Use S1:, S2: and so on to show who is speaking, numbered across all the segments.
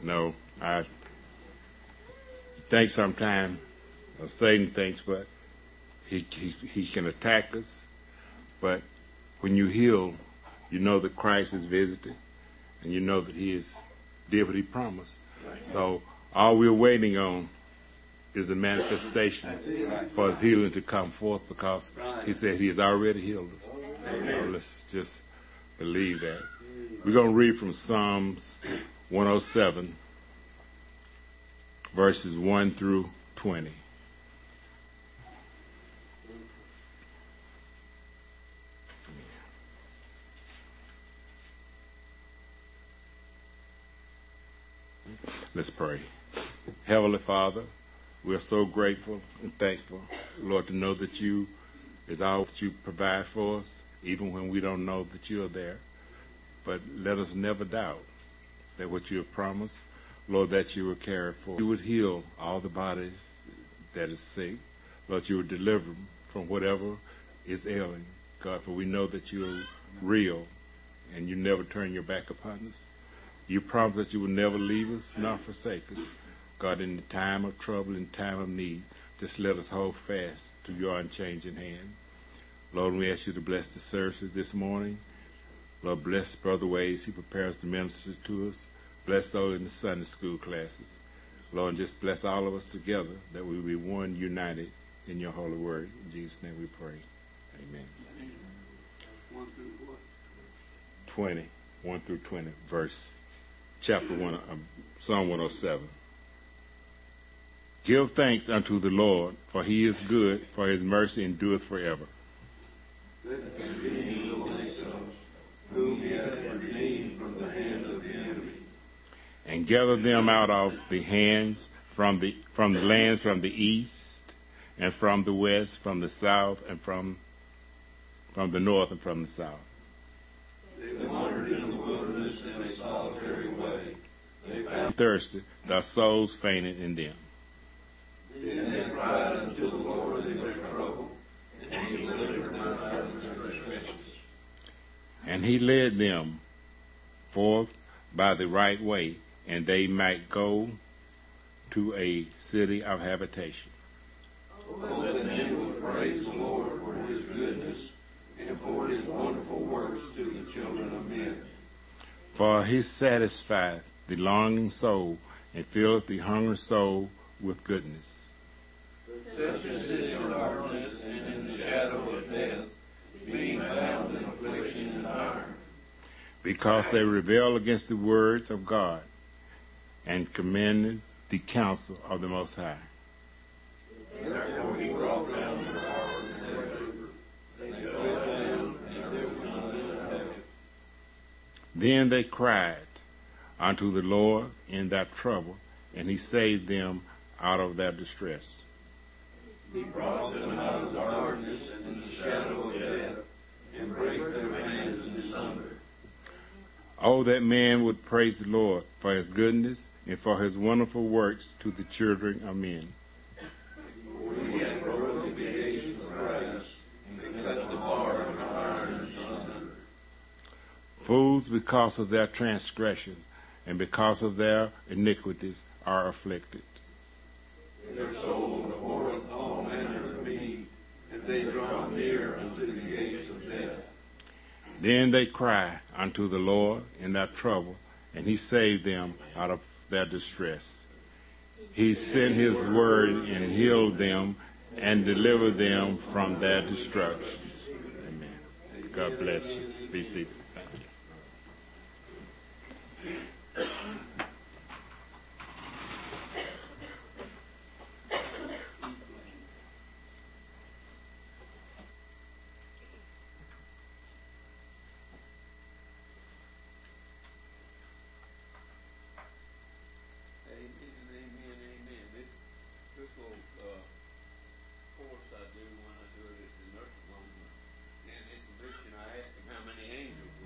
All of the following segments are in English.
S1: No, I think sometimes Satan thinks, but he can attack us. But when you heal, you know that Christ is visited, and you know that He did what He promised. So all we're waiting on is the manifestation for His healing to come forth, because He said He has already healed us. So let's just believe that. We're going to read from Psalms 107, verses 1 through 20. Let's pray. Heavenly Father, we are so grateful and thankful, Lord, to know that You is all that You provide for us, even when we don't know that You are there. But let us never doubt that what You have promised, Lord, that You will carry for. You would heal all the bodies that is sick. Lord, You would deliver them from whatever is ailing. God, for we know that You are real and You never turn Your back upon us. You promised that You would never leave us nor forsake us. God, in the time of trouble, in time of need, just let us hold fast to Your unchanging hand. Lord, we ask You to bless the services this morning. Lord, bless Brother Ways. He prepares to minister to us. Bless those in the Sunday school classes. Lord, and just bless all of us together, that we be one, united in Your holy word. In Jesus' name we pray. Amen.
S2: 1 through what?
S1: 20, 1 through 20, chapter 1, Psalm 107. Give thanks unto the Lord, for He is good, for His mercy endureth forever.
S2: Let the redeemed of themselves, whom He hath redeemed from the hand of the enemy.
S1: And gather them out of the hands from the lands from the east, and from the west, from the south, and from the north, and from the south.
S2: They wandered in the wilderness in a solitary way. They found
S1: Thirsty, thy souls fainted in them.
S2: Then they cried unto the Lord in their trouble, and He delivered them out of their distresses.
S1: And He led them forth by the right way, and they might go to a city of habitation.
S2: Oh, that men would praise the Lord for His goodness, and for His wonderful works to the children of men.
S1: For He satisfieth the longing soul, and filleth the hungry soul with goodness.
S2: Such as sit in darkness and in the shadow of death, being bound in affliction and iron.
S1: Because they rebel against the words of God, and commended the counsel of the Most High.
S2: Therefore He brought down their heart and their labor. They fell down, and there was none to help.
S1: Then they cried unto the Lord in their trouble, and He saved them out of their distress.
S2: He brought them out of darkness and the shadow of death, and brake their hands in sunder.
S1: Oh, that man would praise the Lord for His goodness and for His wonderful works to the children of men.
S2: For He hath broken the gates of brass, and cut the bar of iron in sunder.
S1: Fools, because of their transgressions and because of their iniquities, are afflicted.
S2: Their soul abhorreth all manner of meat, and they draw near unto the gates of death.
S1: Then they cry unto the Lord in their trouble, and He saved them out of their distress. He sent His word and healed them and delivered them from their destructions. Amen. God bless you. Be seated. Thank you.
S2: This little course I do when I do it at the nursing home, and at the mission I ask them how many angels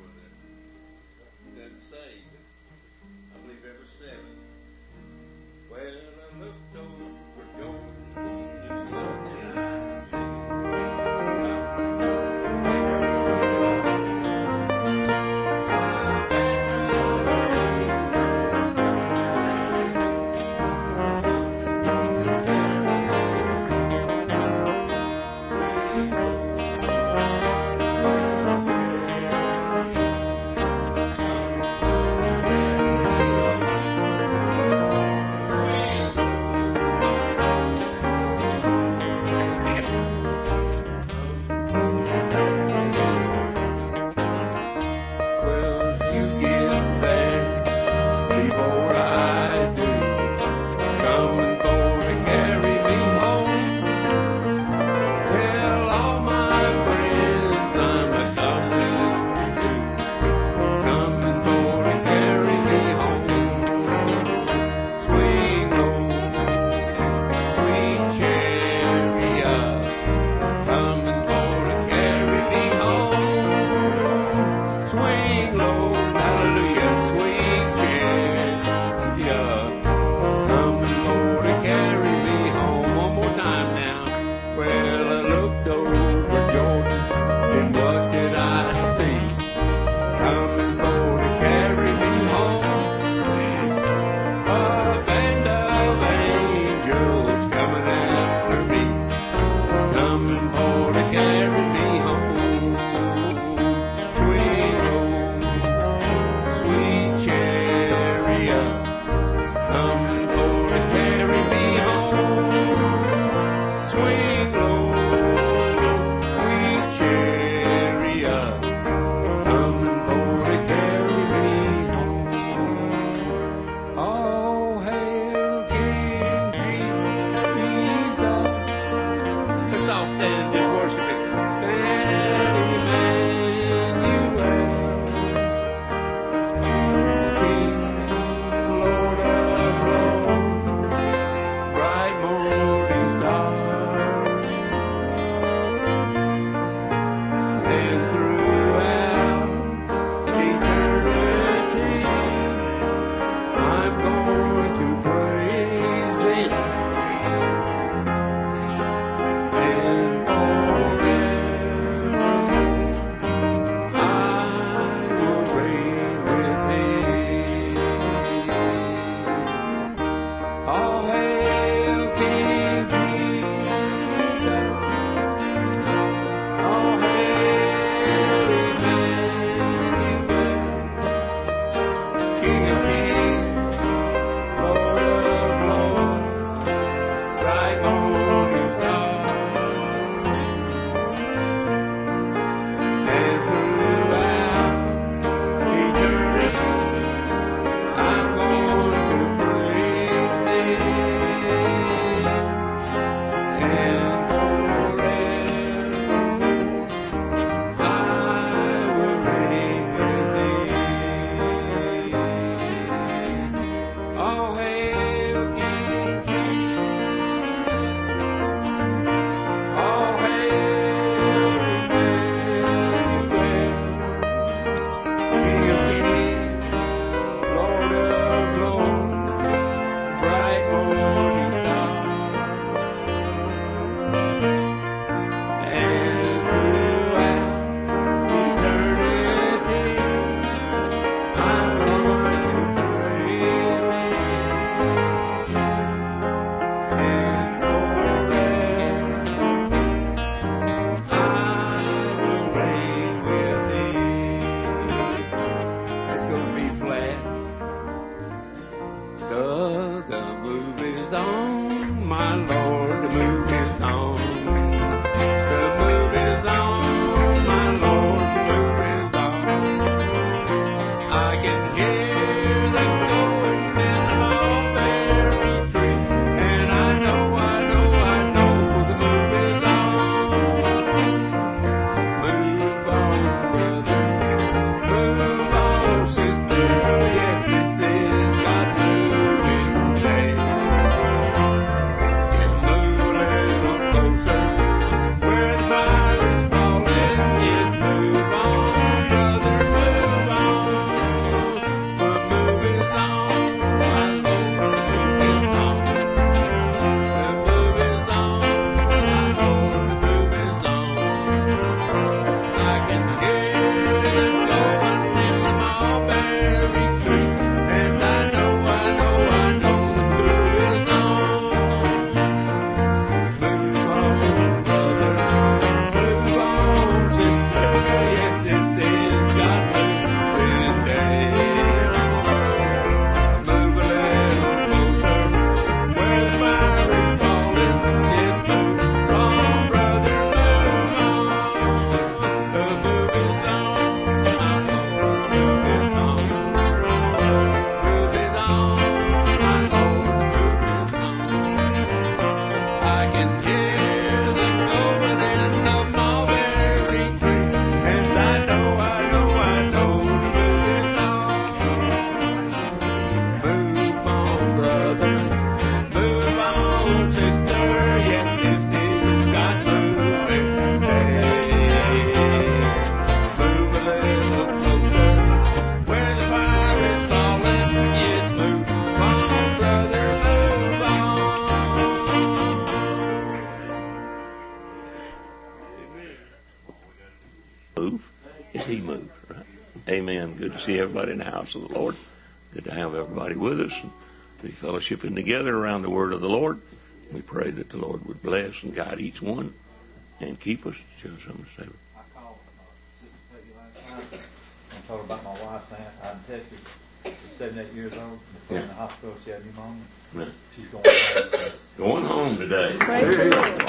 S3: Amen. Good to see everybody in the house of the Lord. Good to have everybody with us and be fellowshipping together around the word of the Lord. We pray that the Lord would bless and guide each one and keep us. Show something to say.
S4: I called Sister Peggy last night and told her about my wife's aunt out in Texas. She's 78 years old. Before in the hospital, she had pneumonia.
S3: Yeah.
S4: She's going home.
S3: Going home today.
S5: Praise the Lord.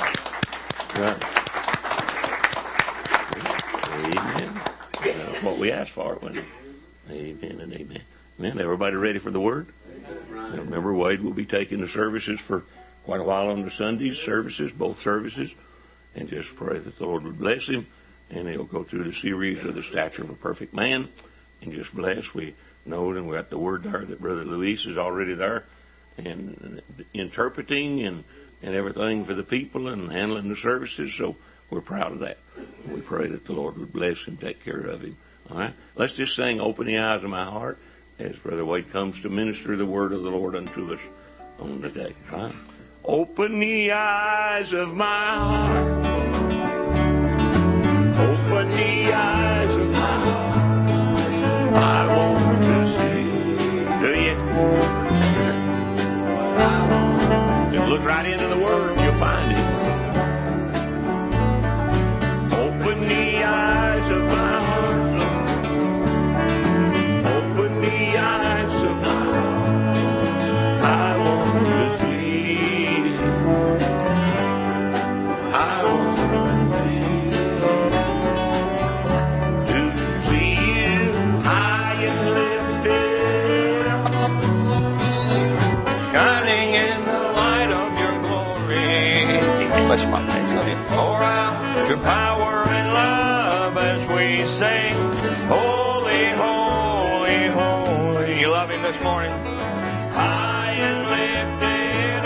S3: Right. Amen. That's what we asked for, wasn't it? Amen and amen. Amen. Everybody ready for the word? Now remember, Wade will be taking the services for quite a while on the Sundays, services, both services, and just pray that the Lord would bless him, and he'll go through the series of the stature of a perfect man, and just bless. We know, and we got the word there that Brother Luis is already there, and interpreting and everything for the people and handling the services, so we're proud of that. We pray that the Lord would bless him, take care of him. All right? Let's just sing Open the Eyes of My Heart as Brother Wade comes to minister the word of the Lord unto us on the day. All right? Open the eyes of my heart. Open the eyes of my heart. I want to see. Do you? Just look right into the word. You'll find it. Open the eyes of my heart, Lord. Open the eyes of my heart. I want to see. I want to see you high and lifted up, shining in the light of your glory. Bless my face, Lord. Pour out your power and love as we sing, holy, holy, holy. You love him this morning? High and lifted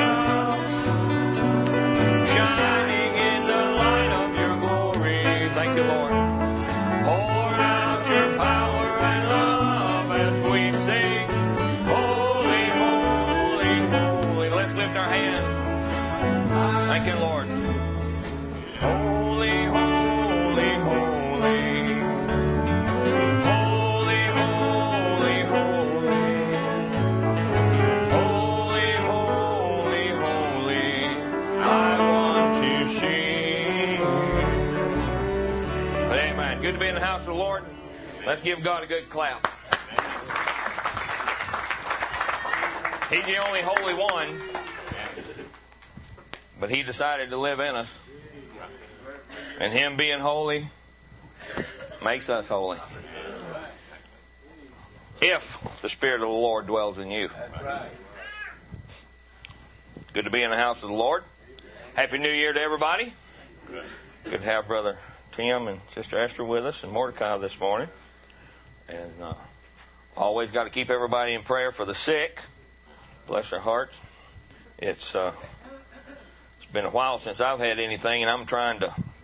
S3: up, shining in the light of your glory. Thank you, Lord. Pour out your power and love as we sing, holy, holy, holy. Let's lift our hands. Thank you, Lord. Holy, holy, holy. Holy, holy, holy. Holy, holy, holy. I want to sing. But amen. Good to be in the house of the Lord. Let's give God a good clap. He's the only holy one, but he decided to live in us. And him being holy makes us holy.
S5: if the Spirit of the Lord dwells in you.
S4: That's right.
S5: Good to be in the house of the Lord. Happy New Year to everybody. Good to have Brother Tim and Sister Esther with us and Mordecai this morning. And always got to keep everybody in prayer for the sick. Bless their hearts. It's been a while since I've had anything, and I'm trying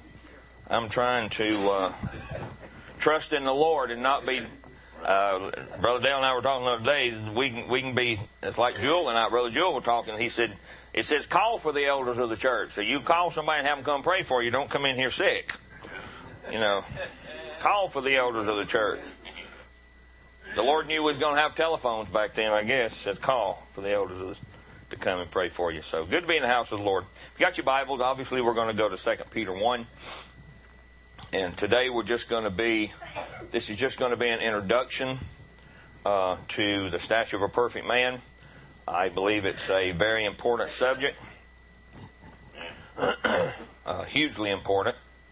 S5: to trust in the Lord and not be. Brother Dale and I were talking the other day. We can be. It's like Jewel and I. Brother Jewel were talking. He said, it says call for the elders of the church. So you call somebody and have them come pray for you. Don't come in here sick. You know, call for the elders of the church. The Lord knew we was going to have telephones back then, I guess. It says call for the elders to come and pray for you. So good to be in the house of the Lord. If you got your Bibles, obviously we're going to go to 2 Peter 1. And today this is just going to be an introduction to the stature of a perfect man. I believe it's a very important subject. Hugely important.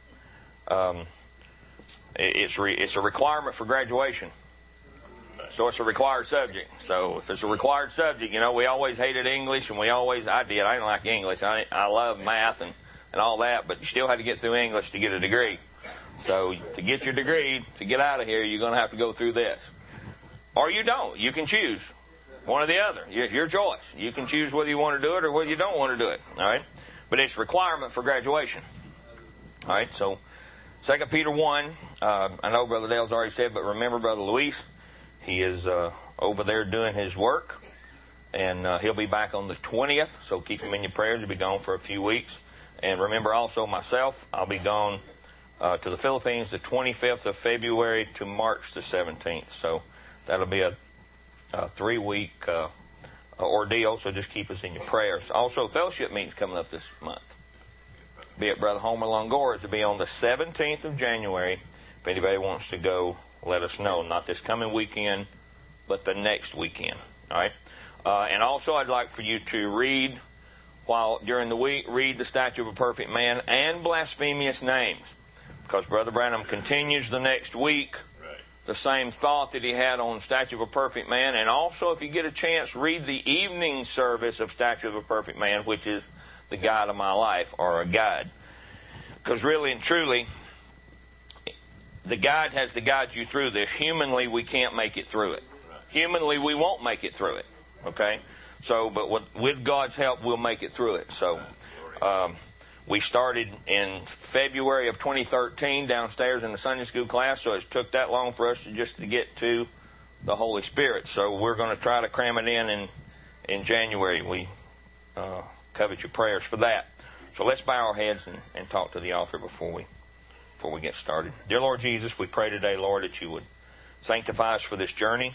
S5: It's a requirement for graduation. So it's a required subject. So if it's a required subject, you know, we always hated English, and I didn't like English. I love math and all that, but you still had to get through English to get a degree. So to get your degree, to get out of here, you're going to have to go through this. Or you don't. You can choose one or the other. It's your choice. You can choose whether you want to do it or whether you don't want to do it. All right? But it's a requirement for graduation. All right? So 2 Peter 1, I know Brother Dale's already said, but remember Brother Luis. He is over there doing his work, and he'll be back on the 20th, so keep him in your prayers. He'll be gone for a few weeks. And remember also myself, I'll be gone to the Philippines the 25th of February to March the 17th. So that'll be a 3-week ordeal, so just keep us in your prayers. Also, fellowship meeting's coming up this month. Be at Brother Homer Longora's. It'll be on the 17th of January. If anybody wants to go, let us know. Not this coming weekend, but the next weekend. All right? And also, I'd like for you to read, while during the week, read the Statue of a Perfect Man and Blasphemous Names. Because Brother Branham continues the next week the same thought that he had on Statue of a Perfect Man. And also, if you get a chance, read the evening service of Statue of a Perfect Man, which is the guide of my life, or a guide. Because really and truly, the guide has to guide you through this. Humanly, we can't make it through it. Humanly, we won't make it through it. Okay? So, but with God's help, we'll make it through it. So, we started in February of 2013 downstairs in the Sunday school class, so it took that long for us to get to the Holy Spirit. So we're going to try to cram it in January. We covet your prayers for that. So let's bow our heads and talk to the author before we get started. Dear Lord Jesus, we pray today, Lord, that you would sanctify us for this journey.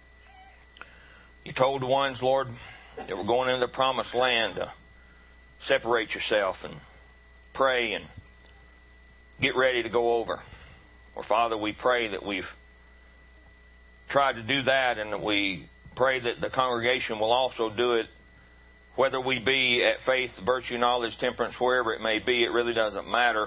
S5: You told the ones, Lord, that were going into the promised land to separate yourself and pray and get ready to go over. Or Father, we pray that we've tried to do that, and that we pray that the congregation will also do it, whether we be at faith, virtue, knowledge, temperance, wherever it may be. It really doesn't matter.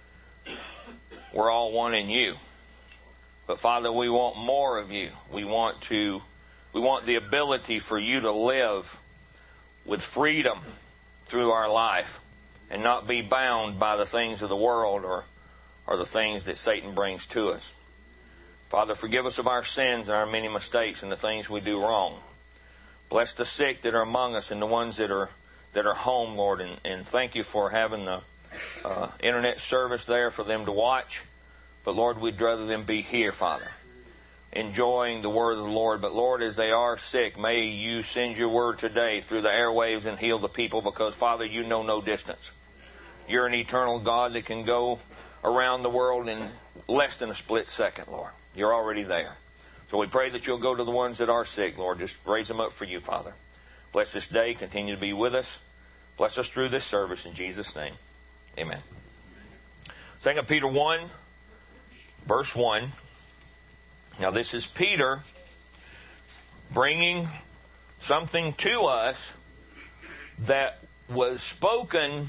S5: We're all one in you. But Father, we want more of you. We want the ability for you to live with freedom through our life and not be bound by the things of the world or the things that Satan brings to us. Father, forgive us of our sins and our many mistakes and the things we do wrong. Bless the sick that are among us and the ones that are home, Lord, and thank you for having the internet service there for them to watch. But Lord, we'd rather them be here, Father, enjoying the word of the Lord. But Lord, as they are sick, may you send your word today through the airwaves and heal the people, because Father, you know no distance. You're an eternal God that can go around the world in less than a split second, Lord. You're already there. So we pray that you'll go to the ones that are sick, Lord. Just raise them up for you, Father. Bless this day. Continue to be with us. Bless us through this service in Jesus' name. Amen. 2 Peter 1, verse 1. Now this is Peter bringing something to us that was spoken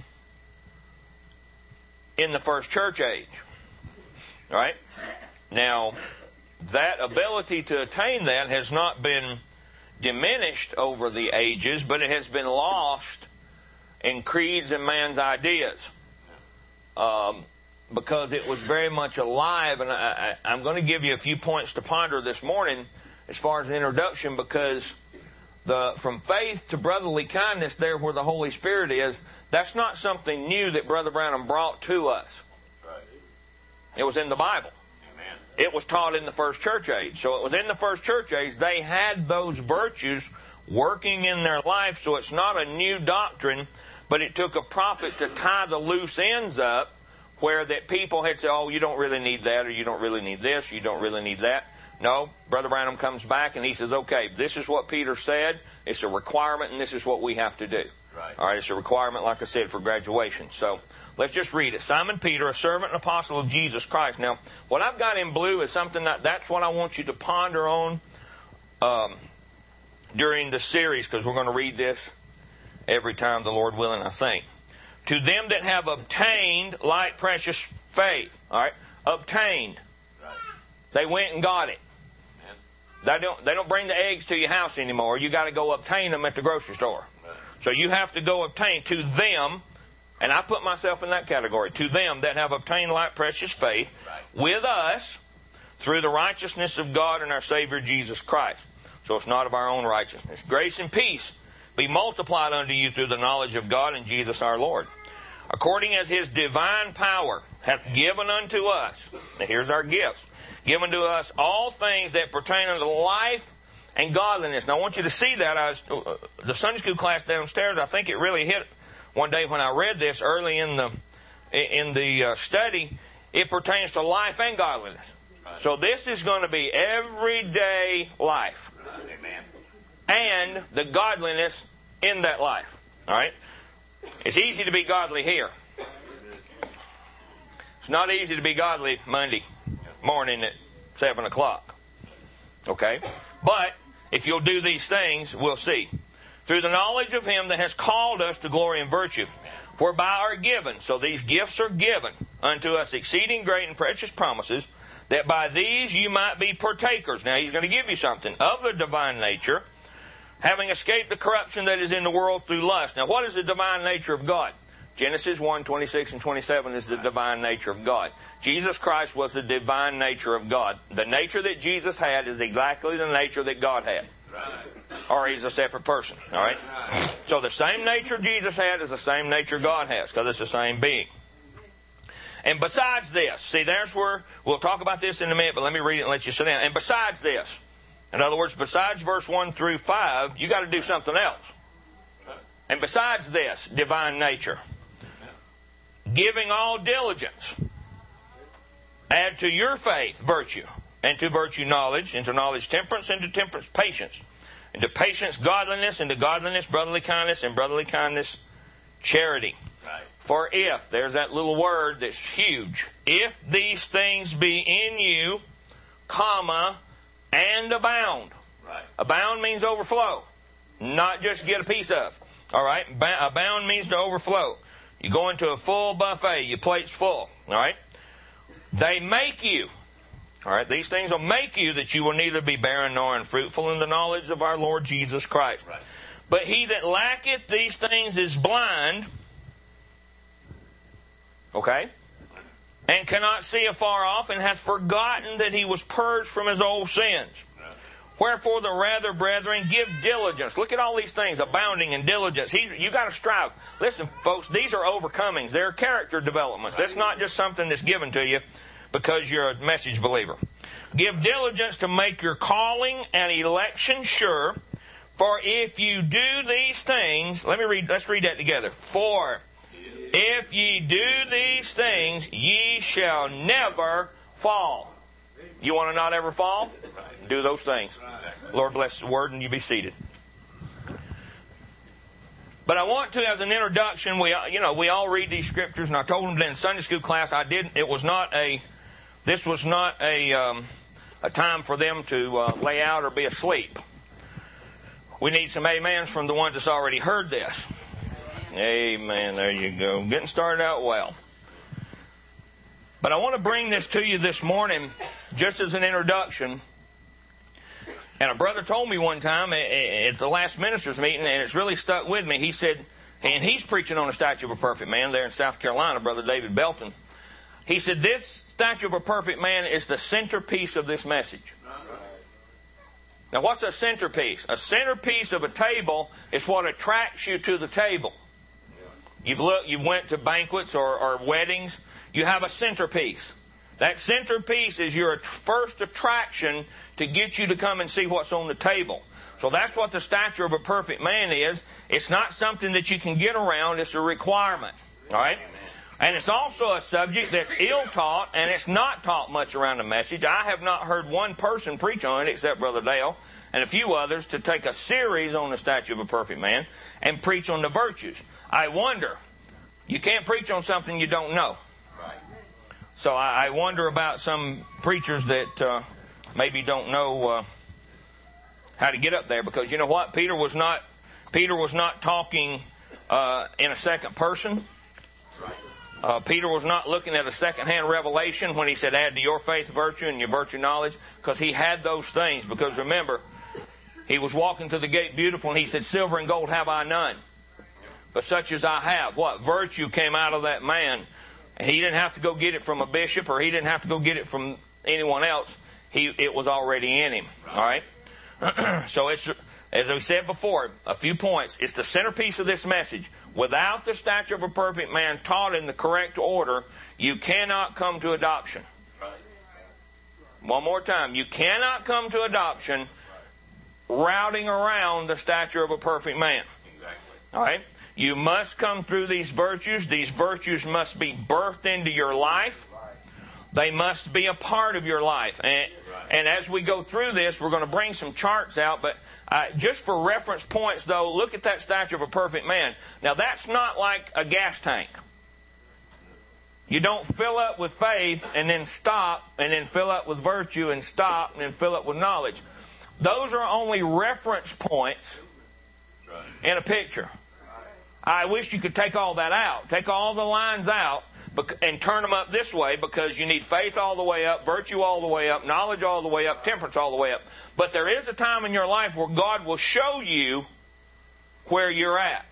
S5: in the first church age. All right? Now, that ability to attain that has not been diminished over the ages, but it has been lost in creeds and man's ideas. Because it was very much alive, and I'm going to give you a few points to ponder this morning as far as an introduction, because from faith to brotherly kindness, there where the Holy Spirit is, that's not something new that Brother Branham brought to us.
S3: Right.
S5: It was in the Bible.
S3: Amen.
S5: It was taught in the first church age. So within the first church age, they had those virtues working in their life, so it's not a new doctrine, but it took a prophet to tie the loose ends up, where that people had said, oh, you don't really need that, or you don't really need this, or you don't really need that. No, Brother Branham comes back and he says, okay, this is what Peter said, it's a requirement, and this is what we have to do.
S3: Right.
S5: All right, it's a requirement, like I said, for graduation. So let's just read it. Simon Peter, a servant and apostle of Jesus Christ. Now, what I've got in blue is something that's what I want you to ponder on during the series, because we're going to read this every time, the Lord willing, I think. To them that have obtained like precious faith. All right? Obtained.
S3: Right.
S5: They went and got it. They don't bring the eggs to your house anymore. You got to go obtain them at the grocery store.
S3: Right.
S5: So you have to go obtain to them, and I put myself in that category, to them that have obtained like precious faith with us through the righteousness of God and our Savior Jesus Christ. So it's not of our own righteousness. Grace and peace be multiplied unto you through the knowledge of God and Jesus our Lord, according as His divine power hath given unto us. Now here's our gifts. Given to us all things that pertain unto life and godliness. Now I want you to see that. The Sunday school class downstairs, I think it really hit one day when I read this early in the study. It pertains to life and godliness. So this is going to be everyday life.
S3: Amen.
S5: And the godliness in that life. All right? It's easy to be godly here. It's not easy to be godly Monday morning at 7 o'clock. Okay? But if you'll do these things, we'll see. Through the knowledge of Him that has called us to glory and virtue, whereby are given. So these gifts are given unto us exceeding great and precious promises, that by these you might be partakers. Now He's going to give you something of the divine nature, having escaped the corruption that is in the world through lust. Now what is the divine nature of God? Genesis 1, 26 and 27 is the divine nature of God. Jesus Christ was the divine nature of God. The nature that Jesus had is exactly the nature that God had. Or He's a separate person. All right? So the same nature Jesus had is the same nature God has, because it's the same being. And besides this, see, there's where, we'll talk about this in a minute, but let me read it and let you sit down. And besides this, in other words, besides verse 1 through 5, you got to do something else. And besides this, divine nature, giving all diligence, add to your faith virtue, and to virtue knowledge, and to knowledge temperance, and to temperance patience, and to patience godliness, and to godliness brotherly kindness, and brotherly kindness charity.
S3: Right.
S5: For if, there's that little word that's huge, if these things be in you, comma, and abound.
S3: Right.
S5: Abound means overflow, not just get a piece of. All right? Abound means to overflow. You go into a full buffet, your plate's full. All right? They make you. All right? These things will make you that you will neither be barren nor unfruitful in the knowledge of our Lord Jesus Christ.
S3: Right.
S5: But he that lacketh these things is blind. Okay? And cannot see afar off, and hath forgotten that he was purged from his old sins. Wherefore the rather, brethren, give diligence. Look at all these things, abounding in diligence. You got to strive. Listen, folks, these are overcomings. They're character developments. That's not just something that's given to you because you're a message believer. Give diligence to make your calling and election sure. For if you do these things, let's read that together. For if ye do these things, ye shall never fall. You want to not ever fall? Do those things. Lord bless the word, and you be seated. But I want to, as an introduction, we all read these scriptures, and I told them that in Sunday school class this was not a time for them to lay out or be asleep. We need some amens from the ones that's already heard this. Amen. There you go. Getting started out well. But I want to bring this to you this morning just as an introduction, and a brother told me one time at the last ministers meeting, and it's really stuck with me. He said, and he's preaching on the statue of a perfect man there in South Carolina, Brother David Belton. He said, this statue of a perfect man is the centerpiece of this message. Now, what's a centerpiece? A centerpiece of a table is what attracts you to the table. You went to banquets or weddings. You have a centerpiece. That centerpiece is your first attraction to get you to come and see what's on the table. So that's what the stature of a perfect man is. It's not something that you can get around. It's a requirement. All right? And it's also a subject that's ill-taught, and it's not taught much around the message. I have not heard one person preach on it except Brother Dale and a few others to take a series on the statue of a perfect man and preach on the virtues. I wonder, you can't preach on something you don't know. So I wonder about some preachers that maybe don't know how to get up there, because you know what? Peter was not talking in a second person. Peter was not looking at a second-hand revelation when he said, add to your faith virtue and your virtue knowledge, because he had those things. Because remember, he was walking to the gate beautiful, and he said, silver and gold have I none, but such as I have. What? Virtue came out of that man. He didn't have to go get it from a bishop, or he didn't have to go get it from anyone else. It was already in him. All right? So it's, as we said before, a few points. It's the centerpiece of this message. Without the stature of a perfect man taught in the correct order, you cannot come to adoption. One more time. You cannot come to adoption routing around the stature of a perfect man. All right? You must come through these virtues. These virtues must be birthed into your life. They must be a part of your life. And as we go through this, we're going to bring some charts out. But just for reference points, though, look at that stature of a perfect man. Now, that's not like a gas tank. You don't fill up with faith and then stop, and then fill up with virtue and stop, and then fill up with knowledge. Those are only reference points in a picture. I wish you could take all that out. Take all the lines out and turn them up this way, because you need faith all the way up, virtue all the way up, knowledge all the way up, temperance all the way up. But there is a time in your life where God will show you where you're at.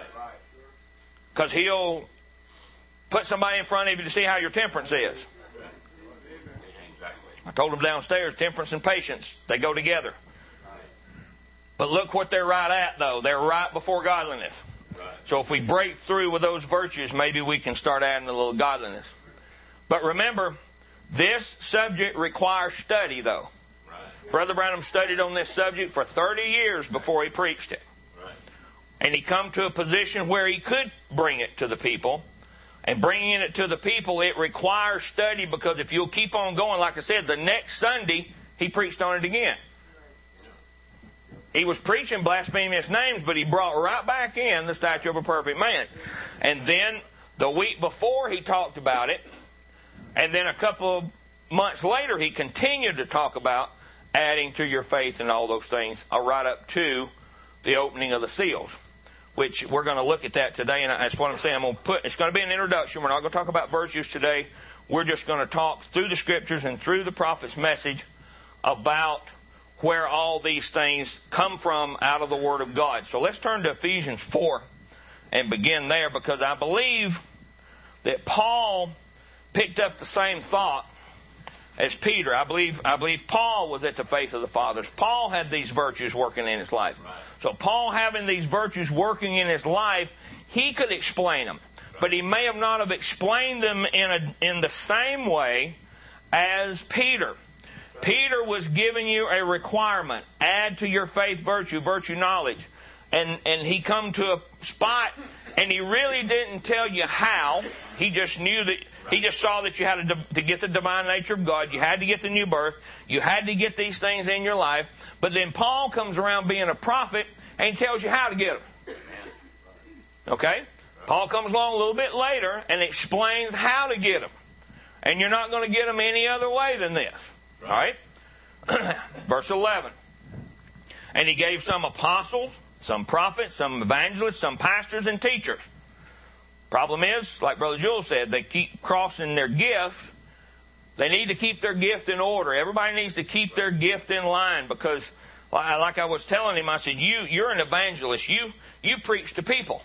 S5: Because He'll put somebody in front of you to see how your temperance is. I told them downstairs, temperance and patience, they go together. But look what they're right at, though. They're right before godliness. So if we break through with those virtues, maybe we can start adding a little godliness. But remember, this subject requires study, though. Brother Branham studied on this subject for 30 years before he preached it. And he come to a position where he could bring it to the people. And bringing it to the people, it requires study, because if you'll keep on going, like I said, the next Sunday, he preached on it again. He was preaching blasphemous names, but he brought right back in the statue of a perfect man. And then the week before he talked about it, and then a couple of months later he continued to talk about adding to your faith and all those things, right up to the opening of the seals, which we're going to look at that today. And that's what I'm saying. It's going to be an introduction. We're not going to talk about virtues today. We're just going to talk through the Scriptures and through the prophet's message about where all these things come from out of the Word of God. So let's turn to Ephesians 4 and begin there, because I believe that Paul picked up the same thought as Peter. I believe Paul was at the faith of the fathers. Paul had these virtues working in his life. So Paul having these virtues working in his life, he could explain them. But he may have not have explained them in the same way as Peter. Peter was giving you a requirement. Add to your faith virtue knowledge. And he come to a spot, and he really didn't tell you how. He just knew that, he just saw that you had to get the divine nature of God. You had to get the new birth. You had to get these things in your life. But then Paul comes around being a prophet, and he tells you how to get them. Okay? Paul comes along a little bit later and explains how to get them. And you're not going to get them any other way than this. All right? Verse 11. And he gave some apostles, some prophets, some evangelists, some pastors and teachers. Problem is, like Brother Jewel said, they keep crossing their gift They need to keep their gift in order. Everybody needs to keep their gift in line, because, like I was telling him, I said, you're an evangelist. You preach to people.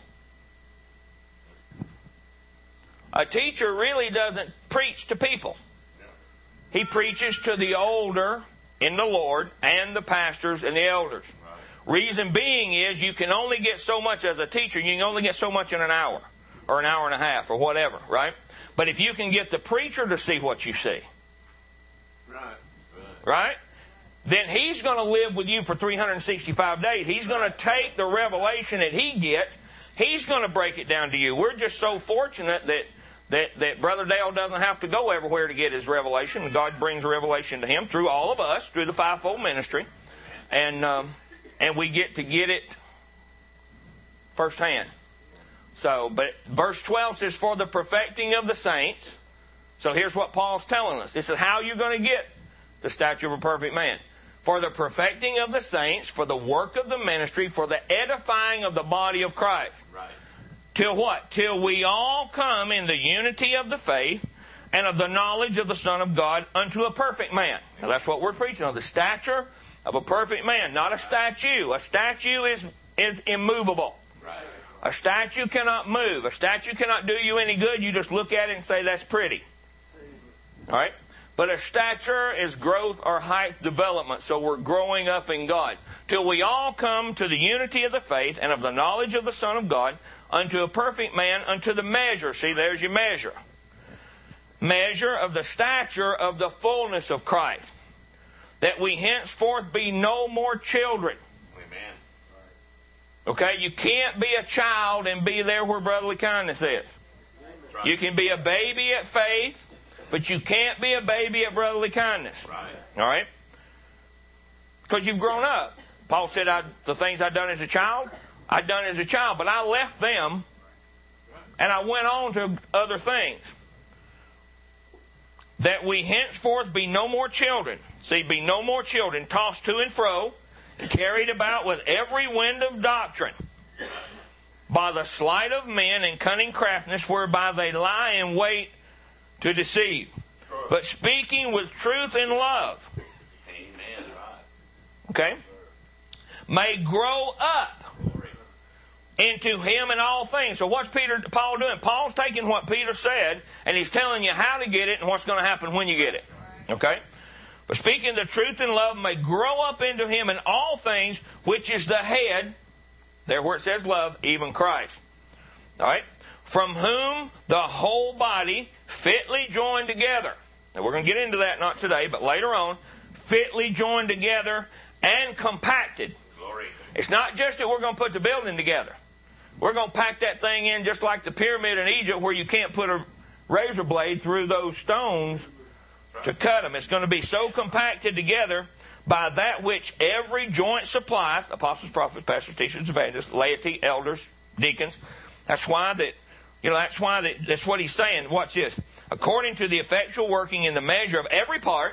S5: A teacher really doesn't preach to people. He preaches to the older in the Lord and the pastors and the elders. Reason being is you can only get so much as a teacher. You can only get so much in an hour or an hour and a half or whatever, right? But if you can get the preacher to see what you see, right? Then he's going to live with you for 365 days. He's going to take the revelation that he gets. He's going to break it down to you. We're just so fortunate that Brother Dale doesn't have to go everywhere to get his revelation. God brings revelation to him through all of us, through the fivefold ministry. And we get to get it firsthand. So, but verse 12 says, for the perfecting of the saints. So here's what Paul's telling us. This is how you're going to get the stature of a perfect man. For the perfecting of the saints, for the work of the ministry, for the edifying of the body of Christ. Right. Till what? Till we all come in the unity of the faith and of the knowledge of the Son of God unto a perfect man. Now that's what we're preaching on, the stature of a perfect man, not a statue. A statue is immovable. Right. A statue cannot move. A statue cannot do you any good. You just look at it and say, that's pretty. All right? But a stature is growth or height development. So we're growing up in God. Till we all come to the unity of the faith and of the knowledge of the Son of God, unto a perfect man, unto the measure. See, there's your measure. Measure of the stature of the fullness of Christ. That we henceforth be no more children. Amen. Okay, you can't be a child and be there where brotherly kindness is. Right. You can be a baby at faith, but you can't be a baby at brotherly kindness. Right. All right? Because you've grown up. Paul said, the things I'd done as a child, I'd done as a child, but I left them and I went on to other things. That we henceforth be no more children. See, be no more children, tossed to and fro, and carried about with every wind of doctrine, by the sleight of men and cunning craftiness, whereby they lie in wait to deceive. But speaking with truth in love. Amen. Okay? May grow up into him in all things. So what's Paul doing? Paul's taking what Peter said, and he's telling you how to get it and what's going to happen when you get it. Okay? But speaking the truth in love, may grow up into him in all things, which is the head, there where it says love, even Christ. All right? From whom the whole body fitly joined together. Now we're going to get into that not today, but later on. Fitly joined together and compacted. Glory. It's not just that we're going to put the building together. We're going to pack that thing in just like the pyramid in Egypt, where you can't put a razor blade through those stones to cut them. It's going to be so compacted together by that which every joint supplieth, apostles, prophets, pastors, teachers, evangelists, laity, elders, deacons. That's what he's saying. Watch this. According to the effectual working in the measure of every part,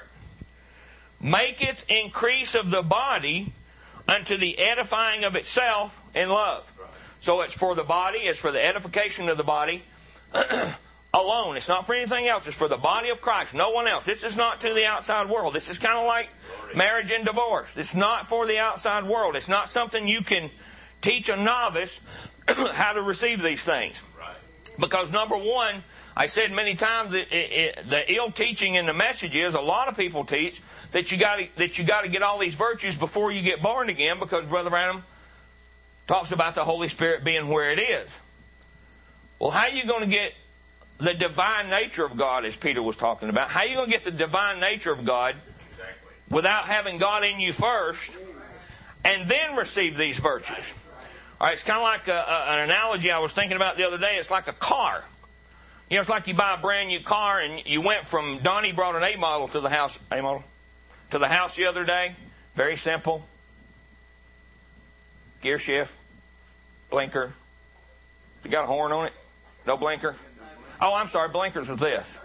S5: maketh increase of the body unto the edifying of itself in love. So it's for the body, it's for the edification of the body alone. It's not for anything else. It's for the body of Christ. No one else. This is not to the outside world. This is kind of like marriage and divorce. It's not for the outside world. It's not something you can teach a novice how to receive these things. Because number one, I said many times that the ill teaching in the message is a lot of people teach that you got to get all these virtues before you get born again, because Brother Branham talks about the Holy Spirit being where it is. Well, how are you going to get the divine nature of God, as Peter was talking about? How are you going to get the divine nature of God without having God in you first and then receive these virtues? All right, it's kind of like an analogy I was thinking about the other day. It's like a car. You know, it's like you buy a brand new car and you went from, Donnie brought an A model to the house the other day. Very simple. Gear shift, blinker. You got a horn on it? No blinker? Oh, I'm sorry, blinkers was this.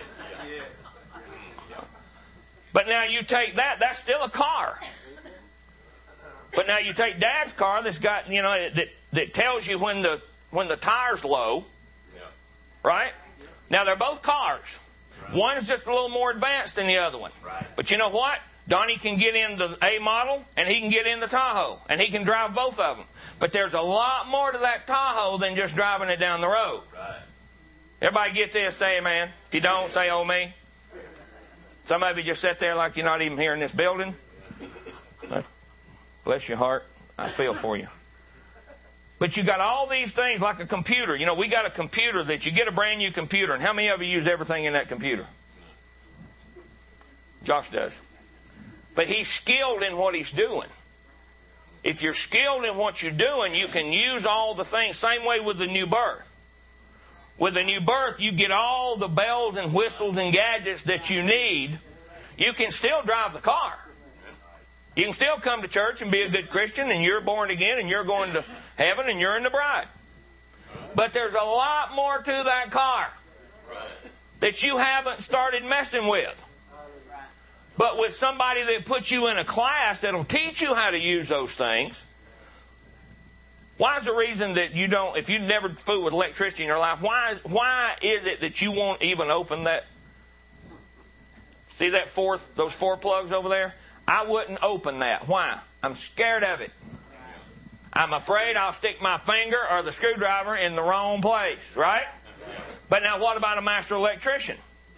S5: But now you take that's still a car. But now you take Dad's car that's got, that tells you when the tire's low. Right? Now they're both cars. One's just a little more advanced than the other one. But you know what? Donnie can get in the A model, and he can get in the Tahoe, and he can drive both of them. But there's a lot more to that Tahoe than just driving it down the road. Everybody get this? Say amen. If you don't, say oh me. Some of you just sit there like you're not even here in this building. Bless your heart. I feel for you. But you got all these things like a computer. You know, we got a computer that you get a brand new computer. And how many of you use everything in that computer? Josh does. But he's skilled in what he's doing. If you're skilled in what you're doing, you can use all the things. Same way with the new birth. With a new birth, you get all the bells and whistles and gadgets that you need. You can still drive the car. You can still come to church and be a good Christian, and you're born again, and you're going to heaven, and you're in the bride. But there's a lot more to that car that you haven't started messing with. But with somebody that puts you in a class that'll teach you how to use those things, why is the reason that you don't, if you've never fooled with electricity in your life, why is it that you won't even open that? See that those four plugs over there? I wouldn't open that. Why? I'm scared of it. I'm afraid I'll stick my finger or the screwdriver in the wrong place, right? But now what about a master electrician?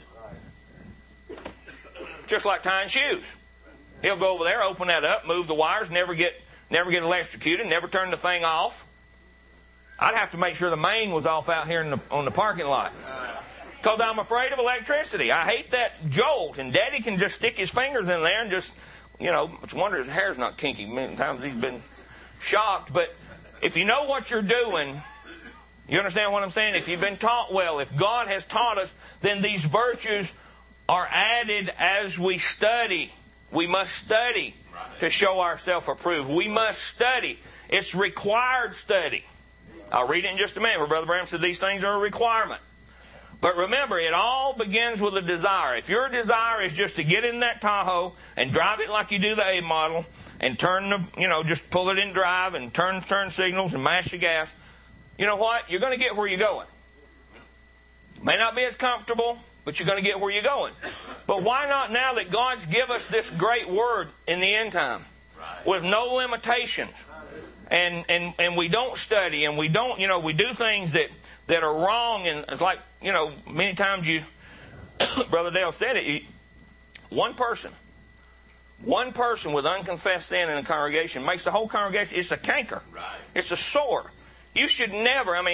S5: Just like tying shoes. He'll go over there, open that up, move the wires, never get electrocuted, never turn the thing off. I'd have to make sure the main was off out here on the parking lot. Because I'm afraid of electricity. I hate that jolt. And Daddy can just stick his fingers in there and just, it's a wonder his hair's not kinky. Many times he's been shocked. But if you know what you're doing, you understand what I'm saying? If you've been taught well, if God has taught us, then these virtues are added as we study. We must study to show ourselves approved. We must study. It's required study. I'll read it in just a minute where Brother Branham said these things are a requirement. But remember, it all begins with a desire. If your desire is just to get in that Tahoe and drive it like you do the A model and just pull it in drive and turn signals and mash the gas, you know what? You're going to get where you're going. May not be as comfortable, but you're going to get where you're going. But why not now that God's give us this great word in the end time with no limitations, and we don't study and we don't, we do things that are wrong, and it's like, many times Brother Dale said it, one person with unconfessed sin in a congregation makes the whole congregation, it's a canker. Right. It's a sore. You should never, and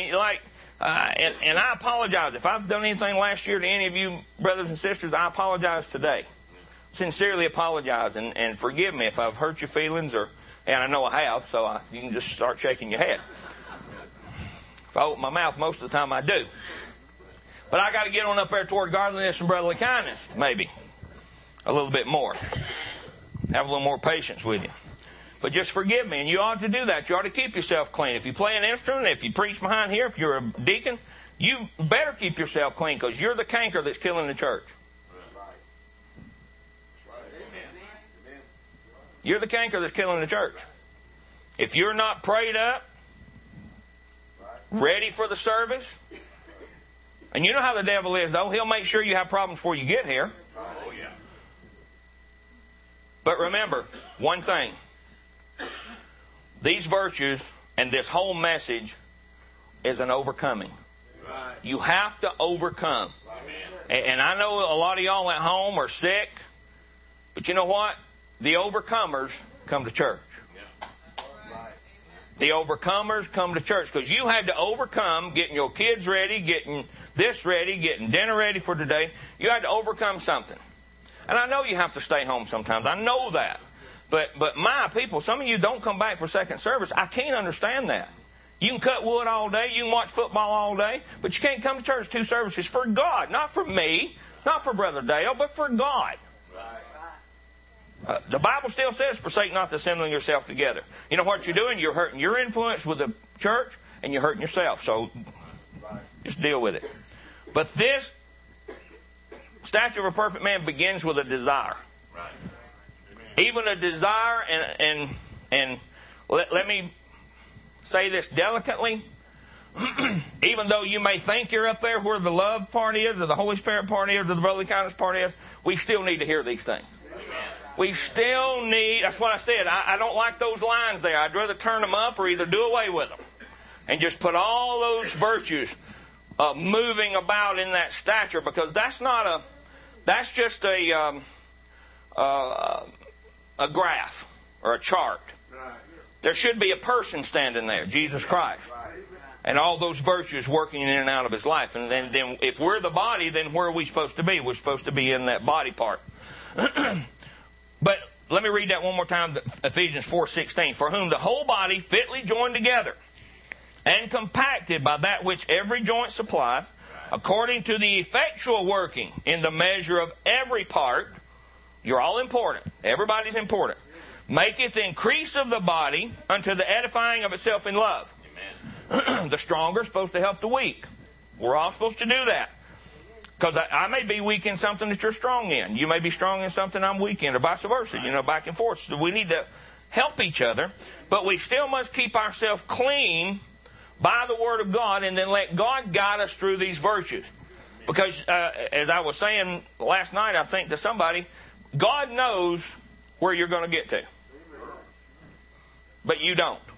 S5: I apologize. If I've done anything last year to any of you brothers and sisters, I apologize today. Sincerely apologize, and forgive me if I've hurt your feelings, and I know I have, so you can just start shaking your head. If I open my mouth, most of the time I do. But I got to get on up there toward godliness and brotherly kindness, maybe. A little bit more. Have a little more patience with you. But just forgive me, and you ought to do that. You ought to keep yourself clean. If you play an instrument, if you preach behind here, if you're a deacon, you better keep yourself clean, because you're the canker that's killing the church. You're the canker that's killing the church. If you're not prayed up, ready for the service, and you know how the devil is, though. He'll make sure you have problems before you get here. Oh, yeah. But remember, one thing. These virtues and this whole message is an overcoming. Right. You have to overcome. And I know a lot of y'all at home are sick, but you know what? The overcomers come to church. The overcomers come to church, because you had to overcome getting your kids ready, getting this ready, getting dinner ready for today. You had to overcome something. And I know you have to stay home sometimes. I know that. But my people, some of you don't come back for second service. I can't understand that. You can cut wood all day, you can watch football all day, but you can't come to church 2 services for God. Not for me, not for Brother Dale, but for God. The Bible still says, forsake not the assembling yourself together. You know what you're doing? You're hurting your influence with the church, and you're hurting yourself. So just deal with it. But this statue of a perfect man begins with a desire. Right. Even a desire, and let me say this delicately, Even though you may think you're up there where the love part is, or the Holy Spirit part is, or the brotherly kindness part is, we still need to hear these things. We still need, that's what I said, I don't like those lines there. I'd rather turn them up or either do away with them. And just put all those virtues moving about in that stature, because that's just a graph or a chart. There should be a person standing there, Jesus Christ. And all those virtues working in and out of his life. And then if we're the body, then where are we supposed to be? We're supposed to be in that body part. But let me read that one more time, Ephesians 4:16. For whom the whole body fitly joined together and compacted by that which every joint supplieth, according to the effectual working in the measure of every part. You're all important. Everybody's important. Maketh increase of the body unto the edifying of itself in love. Amen. The stronger is supposed to help the weak. We're all supposed to do that. Because I may be weak in something that you're strong in. You may be strong in something I'm weak in, or vice versa. Back and forth. So we need to help each other. But we still must keep ourselves clean by the Word of God, and then let God guide us through these virtues. Because, as I was saying last night, I think to somebody, God knows where you're going to get to. But you don't.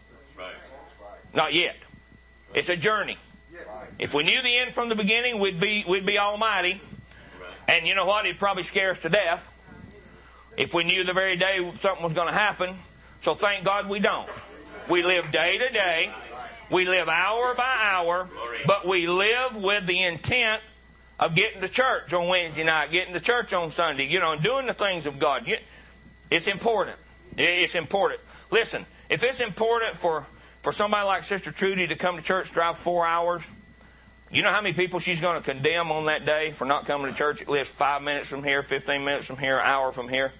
S5: Not yet. It's a journey. If we knew the end from the beginning, we'd be almighty. And you know what? It'd probably scare us to death if we knew the very day something was going to happen. So thank God we don't. We live day to day. We live hour by hour. But we live with the intent of getting to church on Wednesday night, getting to church on Sunday, and doing the things of God. It's important. It's important. Listen, if it's important for somebody like Sister Trudy to come to church, drive 4 hours, you know how many people she's going to condemn on that day for not coming to church? It lives 5 minutes from here, 15 minutes from here, an hour from here.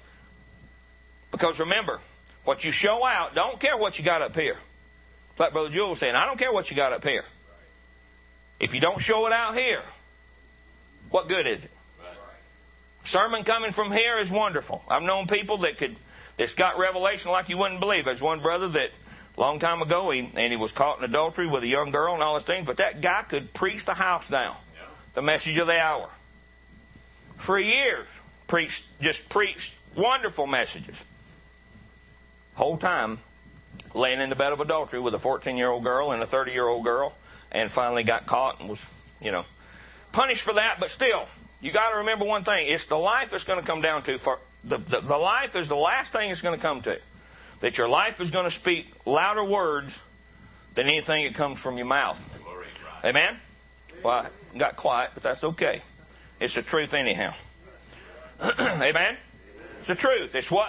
S5: Because remember, what you show out, don't care what you got up here. Like Brother Jewel was saying, I don't care what you got up here. If you don't show it out here, what good is it? Sermon coming from here is wonderful. I've known people that's got revelation like you wouldn't believe. There's one brother that a long time ago, he was caught in adultery with a young girl and all those things, but that guy could preach the house down. The message of the hour. For years, preached wonderful messages. Whole time laying in the bed of adultery with a 14-year-old girl and a 30-year-old girl, and finally got caught and was, punished for that. But still, you got to remember one thing: it's the life it's going to come down to. For the life is the last thing it's going to come to. That your life is going to speak louder words than anything that comes from your mouth. Amen? Well, I got quiet, but that's okay. It's the truth anyhow. Amen? It's the truth.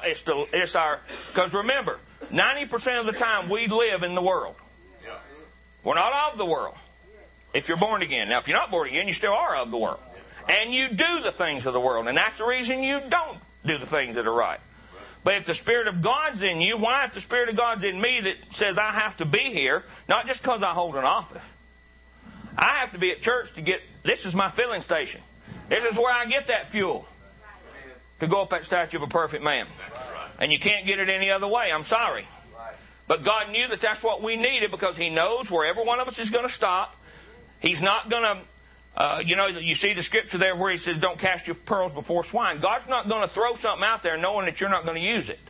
S5: Because remember, 90% of the time we live in the world. We're not of the world. If you're born again. Now, if you're not born again, you still are of the world. And you do the things of the world. And that's the reason you don't do the things that are right. But if the Spirit of God's in you, why if the Spirit of God's in me that says I have to be here, not just because I hold an office. I have to be at church to get, this is my filling station. This is where I get that fuel to go up that statue of a perfect man. And you can't get it any other way. I'm sorry. But God knew that that's what we needed, because He knows where every one of us is going to stop. He's not going to, you see the scripture there where He says, don't cast your pearls before swine. God's not going to throw something out there knowing that you're not going to use it.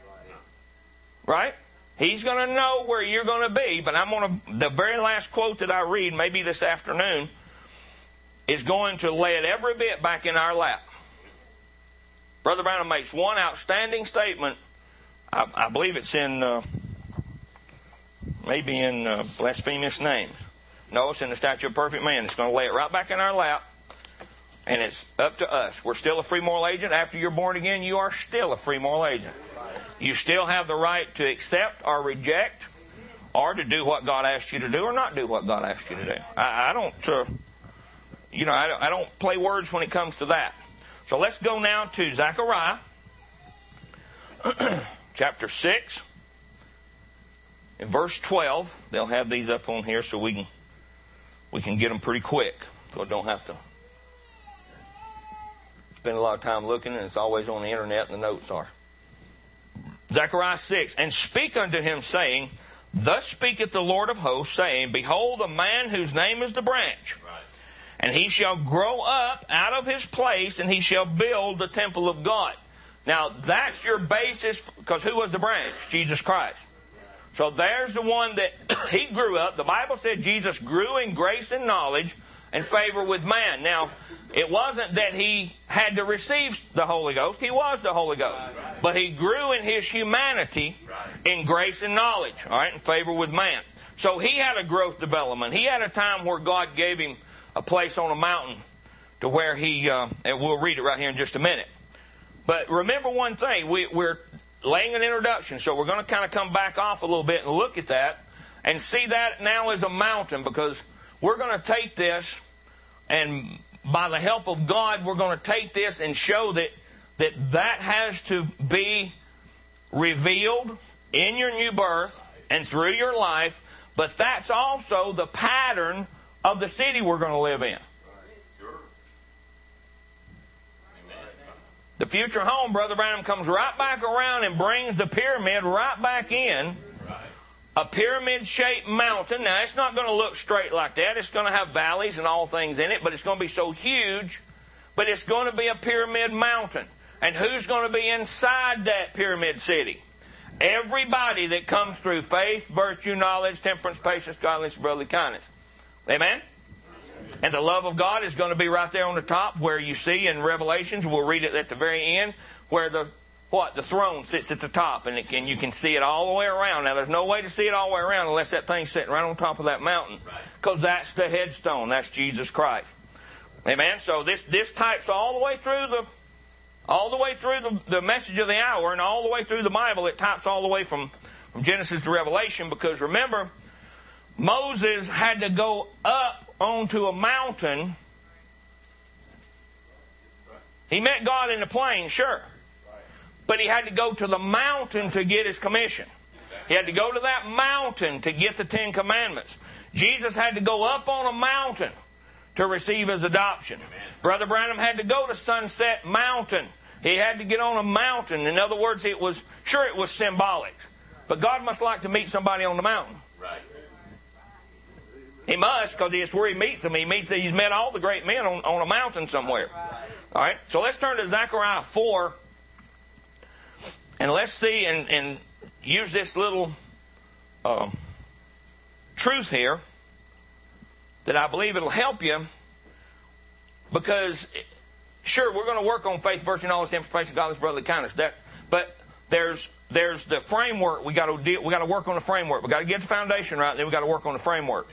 S5: Right? He's going to know where you're going to be. But the very last quote that I read, maybe this afternoon, is going to lay it every bit back in our lap. Brother Branham makes one outstanding statement. I believe it's in, maybe in Blasphemous Names. No, it's in the Statue of a Perfect Man. It's going to lay it right back in our lap. And it's up to us. We're still a free moral agent. After you're born again, you are still a free moral agent. You still have the right to accept or reject, or to do what God asked you to do, or not do what God asked you to do. I don't play words when it comes to that. So let's go now to Zechariah, chapter 6, in verse 12. They'll have these up on here so we can get them pretty quick, so I don't have to spend a lot of time looking, and it's always on the internet and the notes are. Zechariah 6, and speak unto him, saying, Thus speaketh the Lord of hosts, saying, Behold, the man whose name is the branch.
S3: Right.
S5: And he shall grow up out of his place, and he shall build the temple of God. Now, that's your basis, because who was the branch? Jesus Christ. So there's the one that he grew up. The Bible said Jesus grew in grace and knowledge and favor with man. Now, it wasn't that he had to receive the Holy Ghost. He was the Holy Ghost. But he grew in his humanity in grace and knowledge, all right, in favor with man. So he had a growth development. He had a time where God gave him a place on a mountain to where he, and we'll read it right here in just a minute. But remember one thing, we're laying an introduction, so we're going to kind of come back off a little bit and look at that and see that now as a mountain, because we're going to take this, and by the help of God, we're going to take this and show that has to be revealed in your new birth and through your life, but that's also the pattern of the city we're going to live in. The future home, Brother Branham comes right back around and brings the pyramid right back in. A pyramid-shaped mountain. Now, it's not going to look straight like that. It's going to have valleys and all things in it, but it's going to be so huge. But it's going to be a pyramid mountain. And who's going to be inside that pyramid city? Everybody that comes through faith, virtue, knowledge, temperance, patience, godliness, brotherly kindness. Amen? And the love of God is going to be right there on the top, where you see in Revelations, we'll read it at the very end, where the throne sits at the top, and you can see it all the way around. Now, there's no way to see it all the way around unless that thing's sitting right on top of that mountain, because that's the headstone. That's Jesus Christ. Amen. So this types all the way through the message of the hour, and all the way through the Bible. It types all the way from Genesis to Revelation, because remember, Moses had to go up onto a mountain. He met God in the plain, sure. But he had to go to the mountain to get his commission. He had to go to that mountain to get the 10 Commandments. Jesus had to go up on a mountain to receive his adoption. Brother Branham had to go to Sunset Mountain. He had to get on a mountain. In other words, it was symbolic. But God must like to meet somebody on the mountain.
S3: Right.
S5: He must, because it's where he meets them. He's met all the great men on a mountain somewhere. All right, so let's turn to Zechariah 4, and let's see and use this little truth here that I believe it'll help you, because sure, we're going to work on faith, virtue, knowledge, temperance, patience, godliness, brotherly kindness. But there's the framework. We got to work on the framework. We got to get the foundation right, and then we got to work on the framework.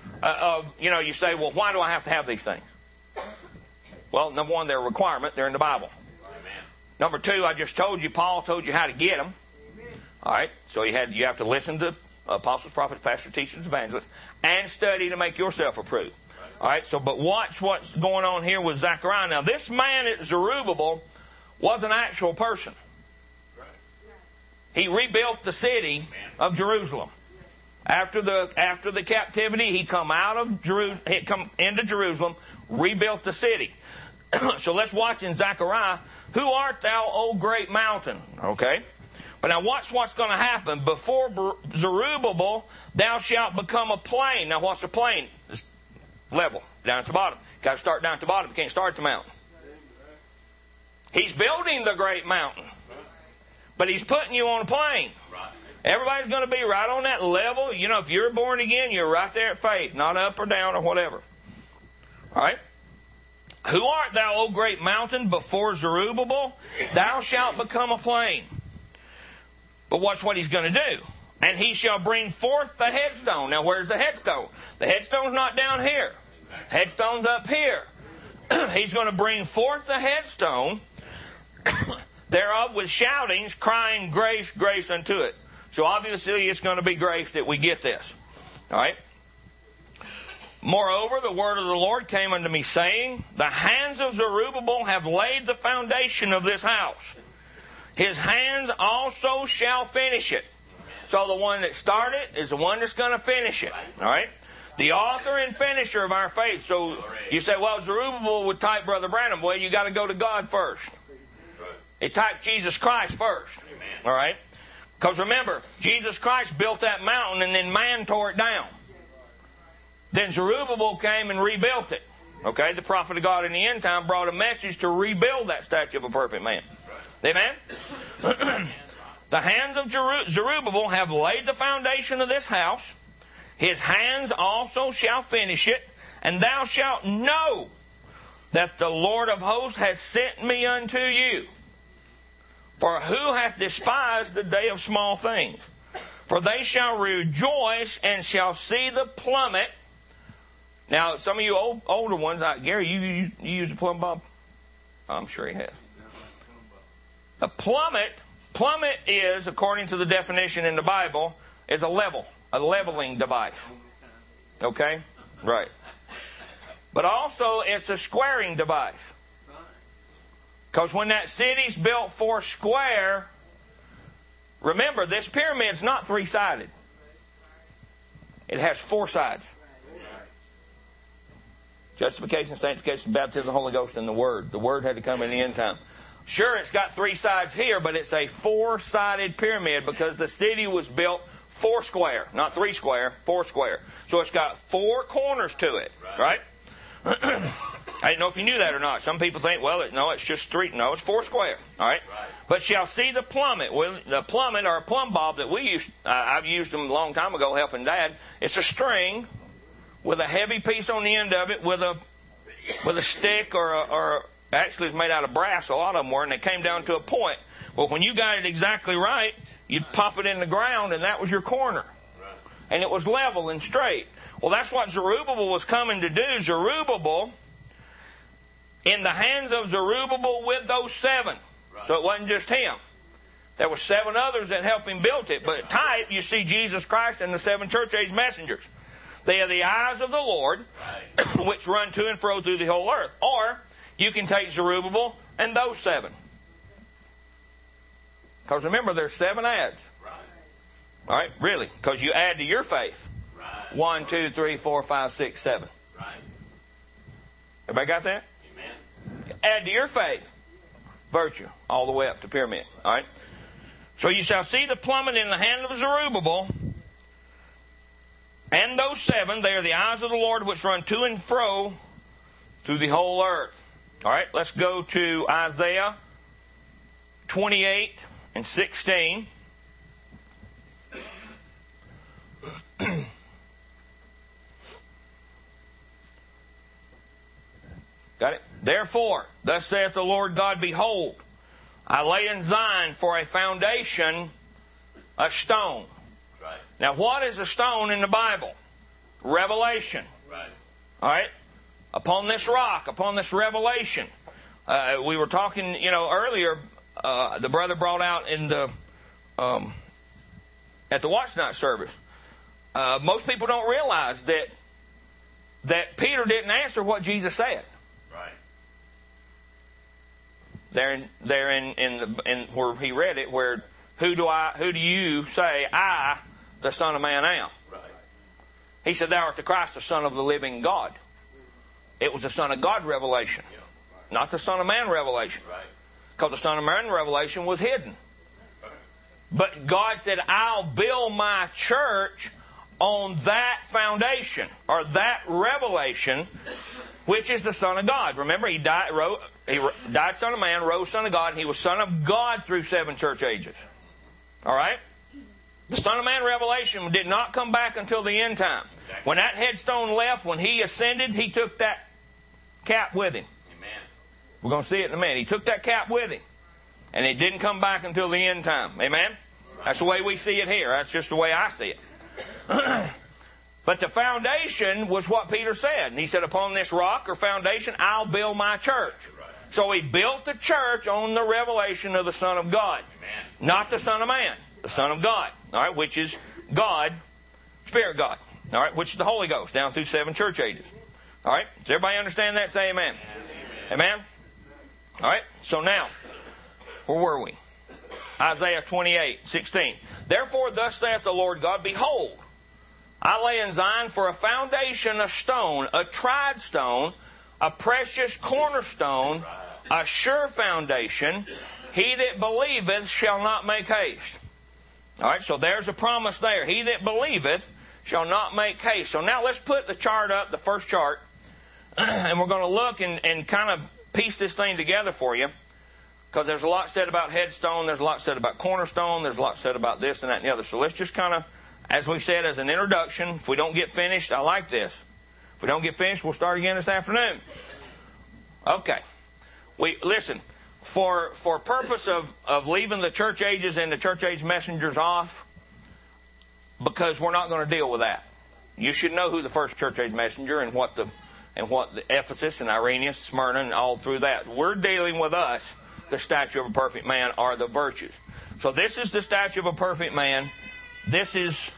S5: You say, well, why do I have to have these things? Well, number one, they're a requirement. They're in the Bible. Amen. Number two, I just told you, Paul told you how to get them. Amen. All right, so you have to listen to apostles, prophets, pastors, teachers, evangelists, and study to make yourself approved. Right. All right, but watch what's going on here with Zechariah. Now, this man at Zerubbabel was an actual person. Right. He rebuilt the city of Jerusalem. After the captivity, he come out of Jerusalem, he come into Jerusalem, rebuilt the city. So let's watch in Zechariah. Who art thou, O great mountain? Okay. But now watch what's going to happen. Before Zerubbabel, thou shalt become a plain. Now what's a plain? It's level, down at the bottom. Got to start down at the bottom. You can't start at the mountain. He's building the great mountain. But he's putting you on a plain. Everybody's going to be right on that level. You know, if you're born again, you're right there at faith, not up or down or whatever. All right? Who art thou, O great mountain, before Zerubbabel? Thou shalt become a plain. But watch what he's going to do. And he shall bring forth the headstone. Now, where's the headstone? The headstone's not down here. Headstone's up here. He's going to bring forth the headstone thereof with shoutings, crying, grace, grace unto it. So obviously it's going to be grace that we get this. All right? Moreover, the word of the Lord came unto me, saying, The hands of Zerubbabel have laid the foundation of this house. His hands also shall finish it. So the one that started is the one that's going to finish it. All right? The author and finisher of our faith. So you say, well, Zerubbabel would type Brother Branham. Well, you got to go to God first. It types Jesus Christ first. All right? Because remember, Jesus Christ built that mountain and then man tore it down. Then Zerubbabel came and rebuilt it. Okay, the prophet of God in the end time brought a message to rebuild that statue of a perfect man. Amen? The hands of Zerubbabel have laid the foundation of this house. His hands also shall finish it. And thou shalt know that the Lord of hosts hath sent me unto you. For who hath despised the day of small things? For they shall rejoice and shall see the plummet. Now, some of you older ones, like Gary, you use a plumb bob? I'm sure he has. A plummet is, according to the definition in the Bible, is a leveling device. Okay? Right. But also, it's a squaring device. Because when that city's built four square, remember, this pyramid's not three-sided. It has four sides. Justification, sanctification, baptism of the Holy Ghost, and the Word. The Word had to come in the end time. Sure, it's got three sides here, but it's a four-sided pyramid because the city was built four square. Not three square, four square. So it's got four corners to it, right? I didn't know if you knew that or not. Some people think, well, no, it's just three. No, it's four square, all right? But shall see the plummet. Well, the plummet or a plumb bob that we used, I've used them a long time ago helping Dad. It's a string with a heavy piece on the end of it with a stick or actually it's made out of brass, a lot of them were, and they came down to a point. Well, when you got it exactly right, you'd pop it in the ground, and that was your corner. And it was level and straight. Well, that's what Zerubbabel was coming to do. Zerubbabel, in the hands of Zerubbabel with those seven. So it wasn't just him. There were seven others that helped him build it. But type, you see Jesus Christ and the seven church age messengers. They are the eyes of the Lord, which run to and fro through the whole earth. Or you can take Zerubbabel and those seven. Because remember, there's seven adds. All right, really, because you add to your faith. 1, 2, 3, 4, 5, 6, 7. Everybody got that? Amen. Add to your faith virtue all the way up to pyramid. All right. So you shall see the plummet in the hand of Zerubbabel, and those seven. They are the eyes of the Lord, which run to and fro through the whole earth. All right. Let's go to Isaiah 28 and 16. Got it? Therefore, thus saith the Lord God, behold, I lay in Zion for a foundation a stone. Right. Now, what is a stone in the Bible? Revelation. Right. All right? Upon this rock, upon this revelation. We were talking, earlier, the brother brought out in the at the watch night service. Most people don't realize that Peter didn't answer what Jesus said. There in where he read it, where who do you say I, the Son of Man, am? Right. He said, thou art the Christ, the Son of the living God. It was the Son of God revelation, not the Son of Man revelation. Because the Son of Man revelation was hidden. But God said, I'll build my church on that foundation, or that revelation, which is the Son of God. Remember, he died Son of Man, rose Son of God, and he was Son of God through 7 church ages. All right? The Son of Man revelation did not come back until the end time. Exactly. When that headstone left, when he ascended, he took that cap with him. Amen. We're going to see it in a minute. He took that cap with him. And it didn't come back until the end time. Amen? Right. That's the way we see it here. That's just the way I see it. But the foundation was what Peter said. And he said, upon this rock or foundation, I'll build my church. Right. So he built the church on the revelation of the Son of God. Amen. Not the Son of Man. The Son of God. All right, which is God, Spirit God. All right, which is the Holy Ghost, down through 7 church ages. All right, does everybody understand that? Say amen. Amen. Amen? All right, so now, where were we? Isaiah 28, 16. Therefore, thus saith the Lord God, behold, I lay in Zion for a foundation, a stone, a tried stone, a precious cornerstone, a sure foundation. He that believeth shall not make haste. All right, so there's a promise there. He that believeth shall not make haste. So now let's put the chart up, the first chart, and we're going to look and kind of piece this thing together for you, because there's a lot said about headstone, there's a lot said about cornerstone, there's a lot said about this and that and the other. So let's just kind of, as we said, as an introduction, if we don't get finished, I like this. If we don't get finished, we'll start again this afternoon. Okay. Listen, for purpose of leaving the church ages and the church age messengers off, because we're not going to deal with that. You should know who the first church age messenger and what the Ephesus and Irenaeus, Smyrna, and all through that. We're dealing with us. The statue of a perfect man are the virtues. So this is the statue of a perfect man. This is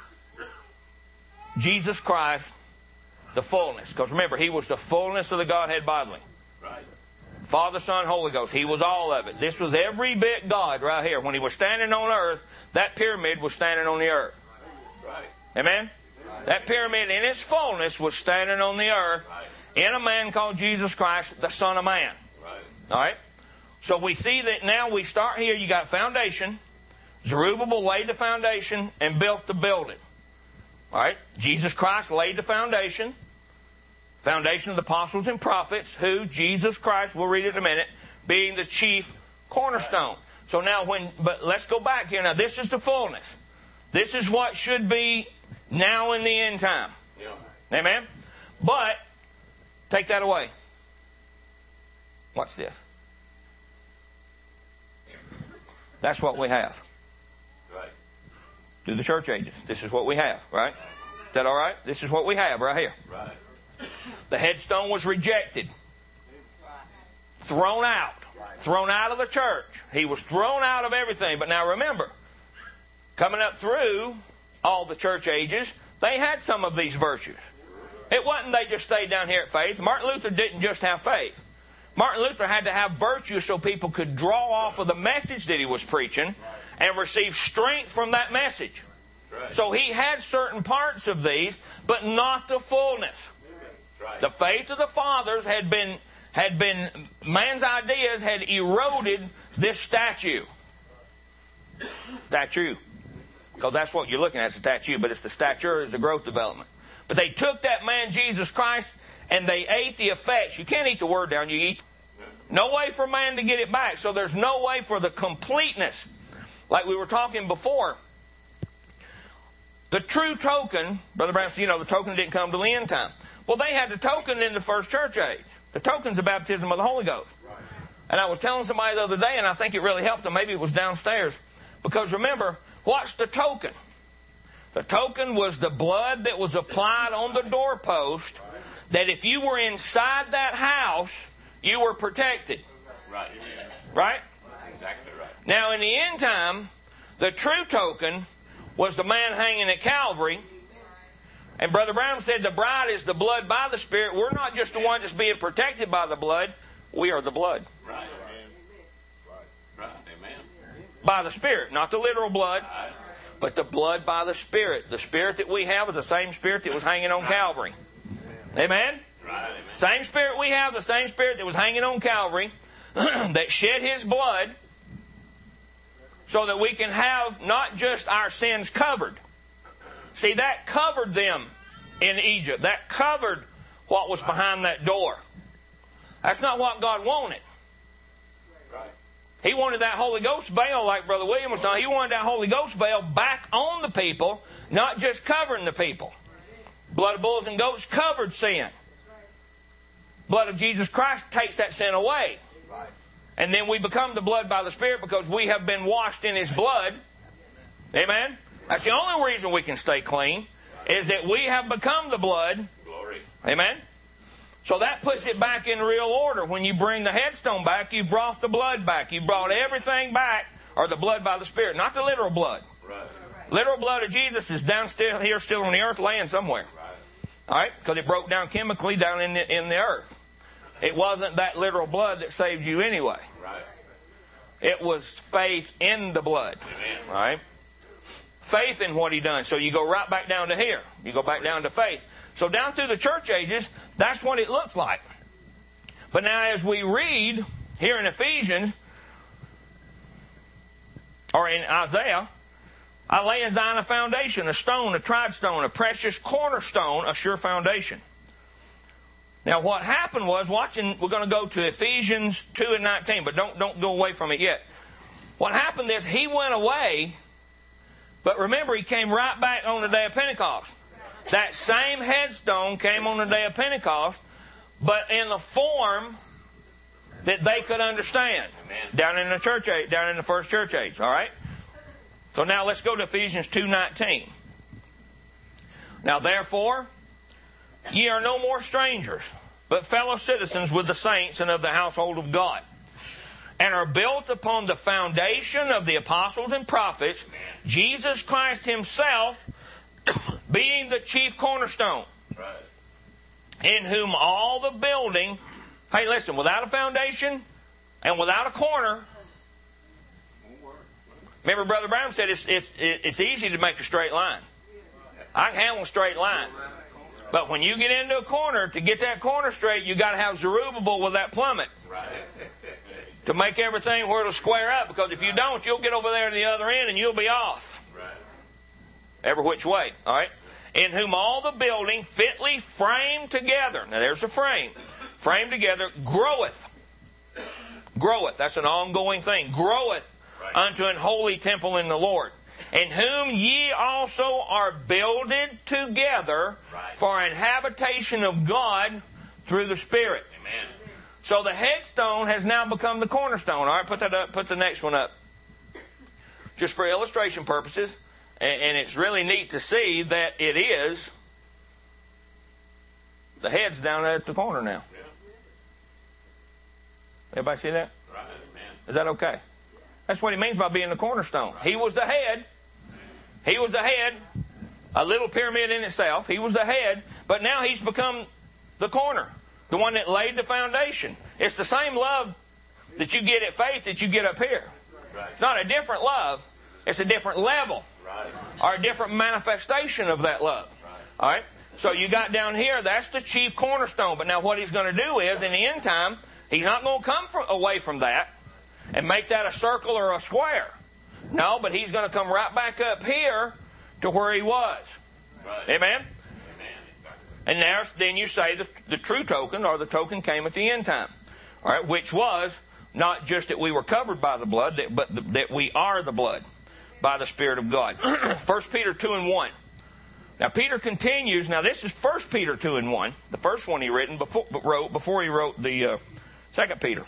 S5: Jesus Christ, the fullness. Because remember, He was the fullness of the Godhead bodily.
S3: Right.
S5: Father, Son, Holy Ghost. He was all of it. This was every bit God right here. When He was standing on earth, that pyramid was standing on the earth.
S3: Right.
S5: Amen? That pyramid in its fullness was standing on the earth in a man called Jesus Christ, the Son of Man.
S3: Right.
S5: All right? So we see that now we start here. You got foundation. Zerubbabel laid the foundation and built the building. All right? Jesus Christ laid the foundation. Foundation of the apostles and prophets, who Jesus Christ, we'll read it in a minute, being the chief cornerstone. So now but let's go back here. Now this is the fullness. This is what should be now in the end time.
S3: Yeah.
S5: Amen? But, take that away. What's this? That's what we have.
S3: Right.
S5: Through the church ages. This is what we have, right? Is that all right? This is what we have right here.
S3: Right.
S5: The headstone was rejected. Thrown out. Thrown out of the church. He was thrown out of everything. But now remember, coming up through all the church ages, they had some of these virtues. It wasn't they just stayed down here at faith. Martin Luther didn't just have faith. Martin Luther had to have virtue so people could draw off of the message that he was preaching and receive strength from that message.
S3: Right.
S5: So he had certain parts of these, but not the fullness.
S3: Right.
S5: The faith of the fathers had been man's ideas had eroded this statue. Statue. Because that's what you're looking at, it's a statue, but it's the stature, it's the growth development. But they took that man, Jesus Christ, and they ate the effects. You can't eat the word down, you eat. No way for man to get it back. So there's no way for the completeness. Like we were talking before. The true token, Brother Brown said, the token didn't come till the end time. Well, they had the token in the first church age. The token's the baptism of the Holy Ghost. And I was telling somebody the other day, and I think it really helped them. Maybe it was downstairs. Because remember, what's the token? The token was the blood that was applied on the doorpost, that if you were inside that house, you were protected.
S3: Right.
S5: Right?
S3: Exactly right.
S5: Now, in the end time, the true token was the man hanging at Calvary. And Brother Brown said the bride is the blood by the Spirit. We're not just the ones that's being protected by the blood. We are the blood.
S3: Right. Right. Amen.
S5: By the Spirit, not the literal blood, but the blood by the Spirit. The Spirit that we have is the same Spirit that was hanging on Calvary. Amen?
S3: Right. Amen.
S5: Same Spirit we have, the same Spirit that was hanging on Calvary, that shed His blood, so that we can have not just our sins covered. See, that covered them in Egypt. That covered what was behind that door. That's not what God wanted.
S3: Right.
S5: He wanted that Holy Ghost veil, like Brother William was talking. He wanted that Holy Ghost veil back on the people, not just covering the people. Blood of bulls and goats covered sin. Blood of Jesus Christ takes that sin away. And then we become the blood by the Spirit because we have been washed in His blood. Amen? That's the only reason we can stay clean, is that we have become the blood.
S3: Glory.
S5: Amen? So that puts it back in real order. When you bring the headstone back, you've brought the blood back. You've brought everything back, or the blood by the Spirit, not the literal blood.
S3: Right.
S5: Literal blood of Jesus is down here still on the earth, laying somewhere.
S3: Right.
S5: All right? Because it broke down chemically down in the earth. It wasn't that literal blood that saved you anyway.
S3: Right.
S5: It was faith in the blood.
S3: Amen.
S5: All right? Faith in what He done. So you go right back down to here. You go back down to faith. So down through the church ages, that's what it looks like. But now as we read here in Ephesians, or in Isaiah, I lay in Zion a foundation, a stone, a tried stone, a precious cornerstone, a sure foundation. Now what happened was, we're going to go to Ephesians 2:19, but don't go away from it yet. What happened is he went away, but remember he came right back on the day of Pentecost. That same headstone came on the day of Pentecost, but in the form that they could understand. Down in the church age, down in the first church age, all right? So now let's go to Ephesians 2:19. Now therefore, ye are no more strangers, but fellow citizens with the saints and of the household of God, and are built upon the foundation of the apostles and prophets, Jesus Christ himself being the chief cornerstone, in whom all the building, hey listen, without a foundation and without a corner, remember Brother Brown said it's easy to make a straight line. I can handle a straight line. But when you get into a corner, to get that corner straight, you got to have Zerubbabel with that plummet. To make everything where it'll square up. Because if you don't, you'll get over there to the other end and you'll be off. Every which way. All right? In whom all the building fitly framed together. Now there's the frame. Framed together, groweth. Groweth. That's an ongoing thing. Groweth unto an holy temple in the Lord. In whom ye also are builded together for an habitation of God through the Spirit. Amen. So the headstone has now become the cornerstone. All right, put that up. Put the next one up. Just for illustration purposes. And it's really neat to see that it is. The head's down at the corner now. Everybody see that? Right, man. Is that okay? That's what he means by being the cornerstone. He was the head. He was the head. A little pyramid in itself. He was the head. But now he's become the corner. The one that laid the foundation. It's the same love that you get at faith that you get up here. It's not a different love. It's a different level. Or a different manifestation of that love. All right? So you got down here, that's the chief cornerstone. But now what he's going to do is, in the end time, he's not going to come away from that and make that a circle or a square. No, but he's going to come right back up here to where he was. Right. Amen? And then you say the true token, or the token came at the end time. All right, which was not just that we were covered by the blood, but that we are the blood by the Spirit of God. 1 Peter 2:1. Now Peter continues. Now this is 1 Peter 2:1, the first one he wrote before he wrote the 2 Peter.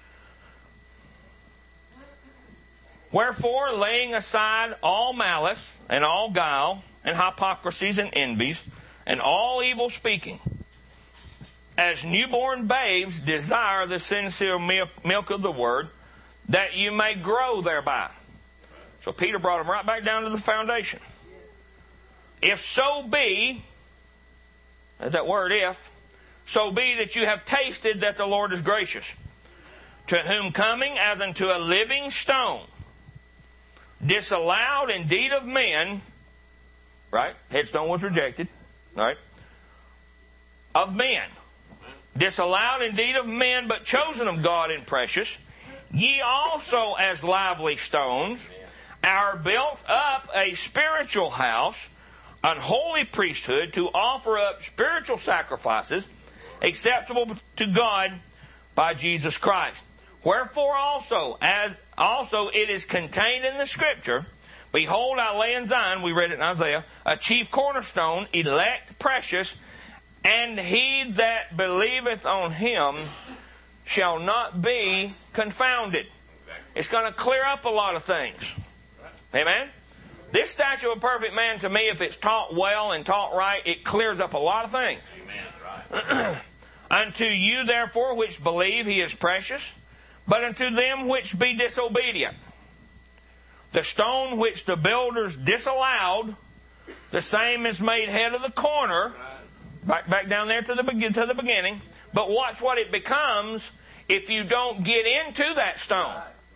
S5: Wherefore, laying aside all malice and all guile and hypocrisies and envies and all evil speaking, as newborn babes desire the sincere milk of the word, that you may grow thereby. So Peter brought him right back down to the foundation. If so be, that word if, so be that you have tasted that the Lord is gracious, to whom coming as unto a living stone, disallowed indeed of men, right? Headstone was rejected, right? Of men. Disallowed indeed of men, but chosen of God and precious. Ye also as lively stones are built up a spiritual house, an holy priesthood, to offer up spiritual sacrifices acceptable to God by Jesus Christ. Wherefore also, as also it is contained in the Scripture, behold, I lay in Zion, we read it in Isaiah, a chief cornerstone, elect, precious, and he that believeth on him shall not be confounded. It's going to clear up a lot of things. Amen? This statue of a perfect man, to me, if it's taught well and taught right, it clears up a lot of things. Amen. Right. Unto you, therefore, which believe, he is precious. But unto them which be disobedient, the stone which the builders disallowed, the same is made head of the corner. Back down there to the beginning. But watch what it becomes if you don't get into that stone.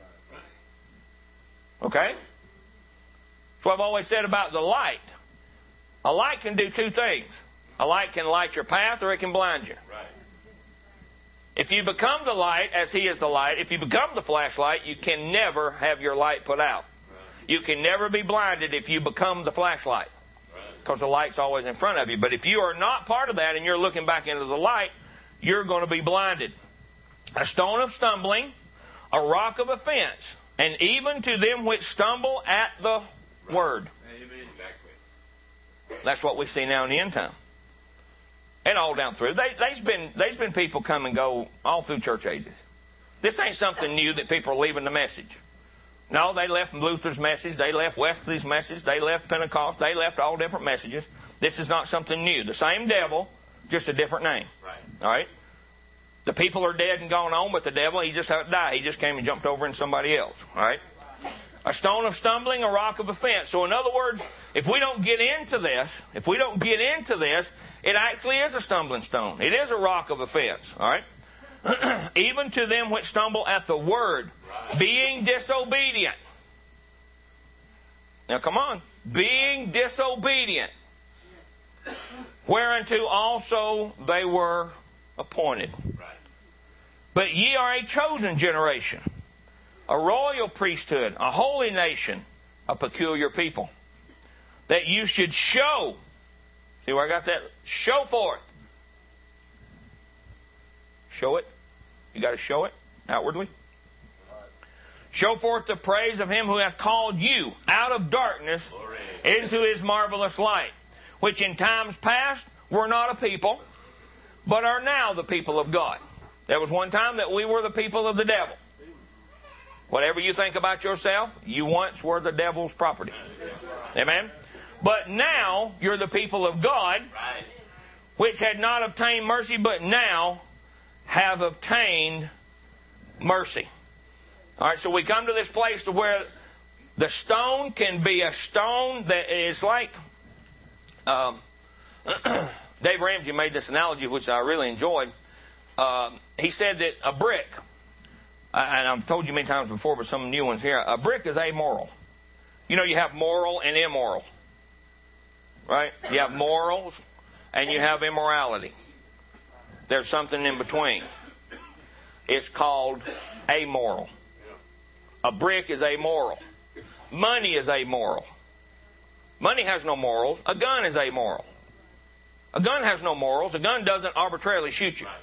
S5: Okay? That's what I've always said about the light. A light can do two things. A light can light your path, or it can blind you. Right. If you become the light, as he is the light, if you become the flashlight, you can never have your light put out. You can never be blinded if you become the flashlight, because the light's always in front of you. But if you are not part of that and you're looking back into the light, you're going to be blinded. A stone of stumbling, a rock of offense, and even to them which stumble at the word. That's what we see now in the end time. And all down through. There's been people come and go all through church ages. This ain't something new that people are leaving the message. No, they left Luther's message. They left Wesley's message. They left Pentecost. They left all different messages. This is not something new. The same devil, just a different name.
S3: Right.
S5: All right? The people are dead and gone on, but the devil, he just died. He just came and jumped over in somebody else. All right? A stone of stumbling, a rock of offense. So in other words, if we don't get into this, it actually is a stumbling stone. It is a rock of offense. All right? Even to them which stumble at the word, being disobedient. Now come on. Being disobedient. Whereunto also they were appointed. But ye are a chosen generation, a royal priesthood, a holy nation, a peculiar people, that you should show. See where I got that? Show forth. Show it. You got to show it outwardly. Show forth the praise of him who hath called you out of darkness into his marvelous light, which in times past were not a people, but are now the people of God. There was one time that we were the people of the devil. Whatever you think about yourself, you once were the devil's property. Amen? But now you're the people of God, which had not obtained mercy, but now have obtained mercy. All right, so we come to this place to where the stone can be a stone that is like... Dave Ramsey made this analogy, which I really enjoyed. He said that a brick, and I've told you many times before, but some new ones here, a brick is amoral. You know, you have moral and immoral. Right? You have morals and you have immorality. There's something in between. It's called amoral. A brick is amoral. Money is amoral. Money has no morals. A gun is amoral. A gun has no morals. A gun doesn't arbitrarily shoot you.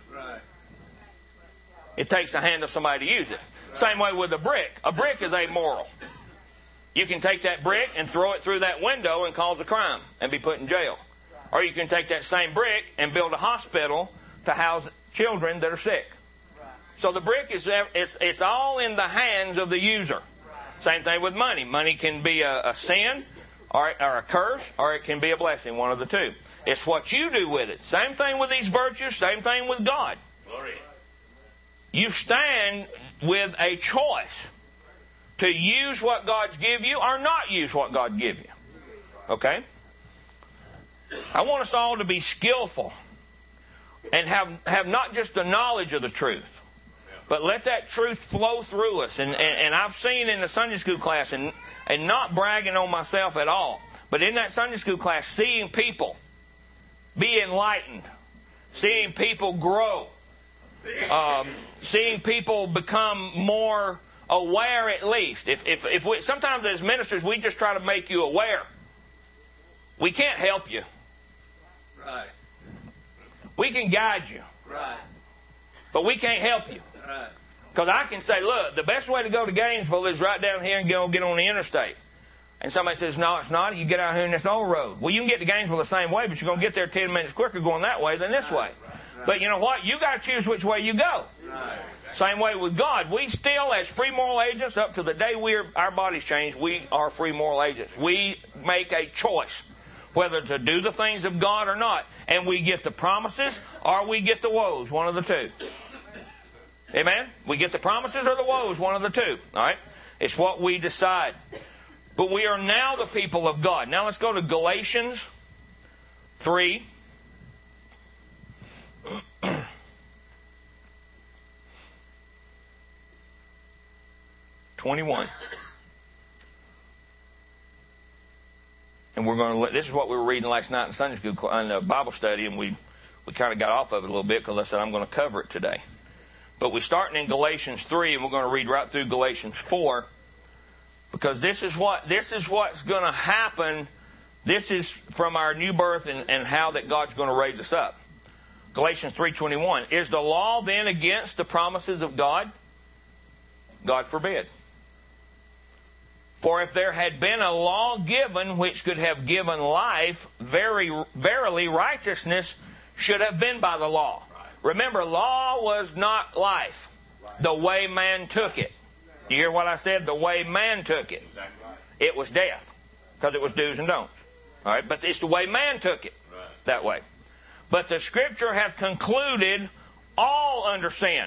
S5: It takes the hand of somebody to use it. Same way with a brick. A brick is amoral. You can take that brick and throw it through that window and cause a crime and be put in jail. Or you can take that same brick and build a hospital to house children that are sick. So the brick it's all in the hands of the user. Same thing with money. Money can be a sin or a curse, or it can be a blessing, one of the two. It's what you do with it. Same thing with these virtues, same thing with God.
S3: Glory.
S5: You stand with a choice to use what God's give you or not use what God give you. Okay? I want us all to be skillful and have not just the knowledge of the truth, but let that truth flow through us. And I've seen in the Sunday school class, and not bragging on myself at all, but in that Sunday school class, seeing people be enlightened, seeing people grow, seeing people become more aware at least. If we, sometimes as ministers we just try to make you aware. We can't help you.
S2: Right.
S5: We can guide you.
S2: Right.
S5: But we can't help you.
S2: Right.
S5: Because I can say, look, the best way to go to Gainesville is right down here and get on the interstate. And somebody says, no, it's not. You get out here in this old road. Well, you can get to Gainesville the same way, but you're going to get there 10 minutes quicker going that way than this way. But you know what? You got to choose which way you go.
S2: Right.
S5: Same way with God. We still, as free moral agents, up to the day our bodies change, we are free moral agents. We make a choice whether to do the things of God or not. And we get the promises or we get the woes, one of the two. Amen? We get the promises or the woes, one of the two. All right? It's what we decide. But we are now the people of God. Now let's go to Galatians 3. And we're going to this is what we were reading last night in Sunday school in Bible study, and we kind of got off of it a little bit because I said I'm going to cover it today. But we're starting in Galatians 3, and we're going to read right through Galatians 4. Because this is what's going to happen. This is from our new birth and how that God's going to raise us up. Galatians 3:21. Is the law then against the promises of God? God forbid. For if there had been a law given which could have given life, verily righteousness should have been by the law. Remember, law was not life. The way man took it. You hear what I said? The way man took it. It was death. Because it was do's and don'ts. All right? But it's the way man took it. That way. But the Scripture hath concluded all under sin.